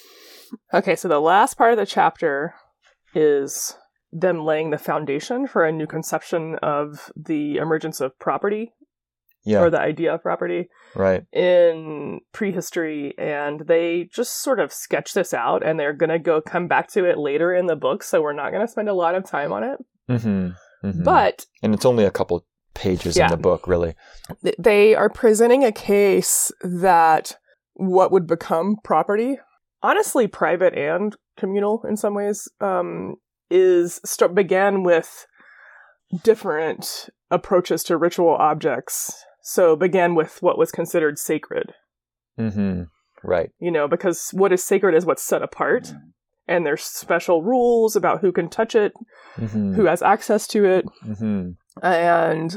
Okay, so the last part of the chapter is them laying the foundation for a new conception of the emergence of property, Yeah. or the idea of property, Right. in prehistory. And they just sort of sketch this out, and they're going to go come back to it later in the book, so we're not going to spend a lot of time on it. Mm-hmm. Mm-hmm. But and it's only a couple pages Yeah. in the book, really. th- they are presenting a case that what would become property, honestly private and communal in some ways, um, is st- began with different approaches to ritual objects. So began with what was considered sacred, Mm-hmm. Right. you know, because what is sacred is what's set apart, and there's special rules about who can touch it, Mm-hmm. who has access to it. Mm-hmm. And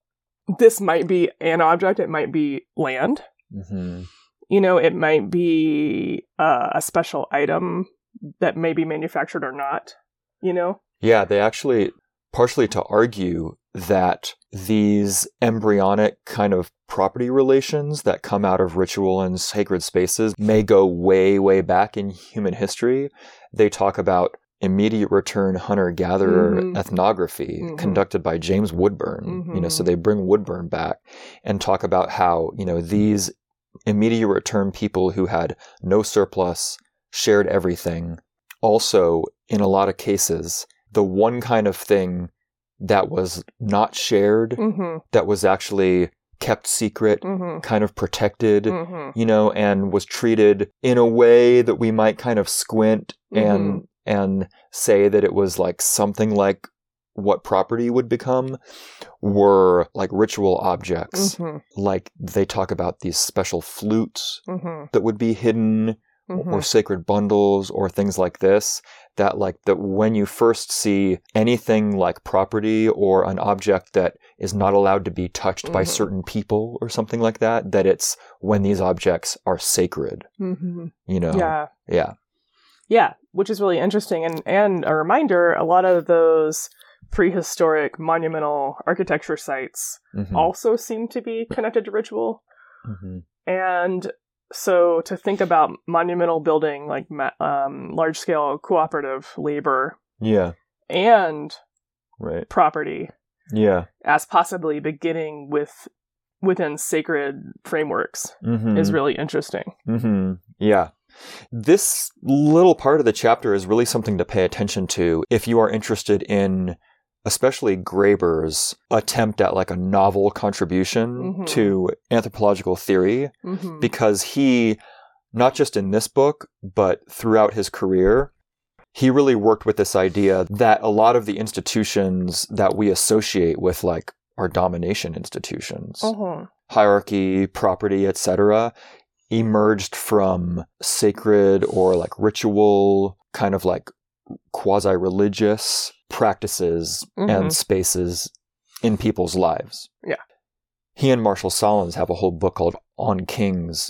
this might be an object, it might be land. Mm-hmm. You know, it might be uh, a special item that may be manufactured or not, you know? Yeah, they actually, partially to argue that these embryonic kind of property relations that come out of ritual and sacred spaces may go way, way back in human history. They talk about immediate return hunter-gatherer Mhm. ethnography Mhm. conducted by James Woodburn. You know, so Mhm. they bring Woodburn back and talk about how, you know, these immediate return people who had no surplus, shared everything. Also, in a lot of cases, the one kind of thing that was not shared, Mm-hmm. that was actually kept secret, Mm-hmm. kind of protected, Mm-hmm. you know, and was treated in a way that we might kind of squint Mm-hmm. and and say that it was like something like what property would become, were like ritual objects. Mm-hmm. Like they talk about these special flutes Mm-hmm. that would be hidden, Mm-hmm. or sacred bundles or things like this, that like that when you first see anything like property or an object that is not allowed to be touched by Mhm. certain people or something like that, that it's when these objects are sacred, Mm-hmm. you know? Yeah. Yeah. Yeah, which is really interesting. And, and a reminder, a lot of those prehistoric monumental architecture sites Mhm. also seem to be connected to ritual. Mhm. And so to think about monumental building, like ma- um, large-scale cooperative labor Yeah. and Right. property Yeah. as possibly beginning with within sacred frameworks Mhm. is really interesting. Mm-hmm. Yeah. This little part of the chapter is really something to pay attention to if you are interested in especially Graeber's attempt at like a novel contribution Mhm. to anthropological theory, Mm-hmm. because he, not just in this book, but throughout his career, he really worked with this idea that a lot of the institutions that we associate with like our domination institutions, Uh-huh. hierarchy, property, et cetera, emerged from sacred or like ritual, kind of like quasi-religious practices Mhm. and spaces in people's lives. Yeah. He and Marshall Solins have a whole book called On Kings,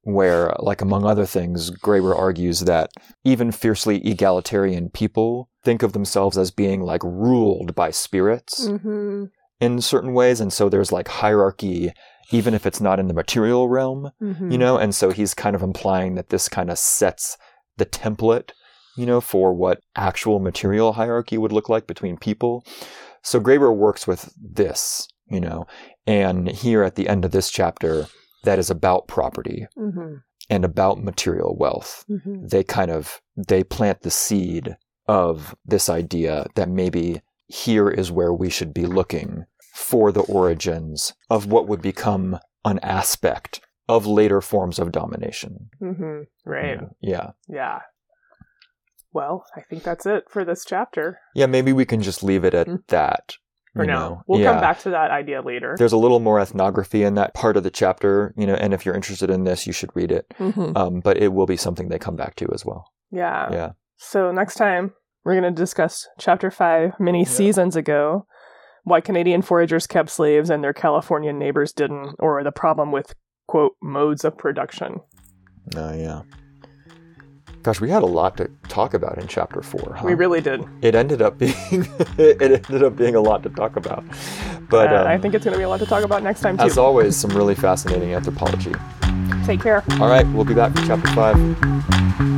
where, like, among other things, Graeber argues that even fiercely egalitarian people think of themselves as being, like, ruled by spirits Mm-hmm. in certain ways. And so there's, like, hierarchy, even if it's not in the material realm, Mm-hmm. you know? And so he's kind of implying that this kind of sets the template, you know, for what actual material hierarchy would look like between people. So Graeber works with this, you know, and here at the end of this chapter, that is about property Mm-hmm. and about material wealth. Mm-hmm. They kind of, they plant the seed of this idea that maybe here is where we should be looking for the origins of what would become an aspect of later forms of domination. Mm-hmm. Right. Yeah. Yeah. Well, I think that's it for this chapter. Yeah, maybe we can just leave it at Mm. that. For you now. know? We'll Yeah. come back to that idea later. There's a little more ethnography in that part of the chapter, you know, and if you're interested in this, you should read it. Mm-hmm. Um, but it will be something they come back to as well. Yeah. Yeah. So next time, we're going to discuss Chapter five, Many Yeah. Seasons Ago, why Canadian foragers kept slaves and their Californian neighbors didn't, or the problem with, quote, modes of production. Oh, yeah. Gosh, we had a lot to talk about in chapter four, huh? We really did. It ended up being it ended up being a lot to talk about. But Uh, um, I think it's going to be a lot to talk about next time, too. as always, some really fascinating anthropology. Take care. All right, we'll be back for chapter five.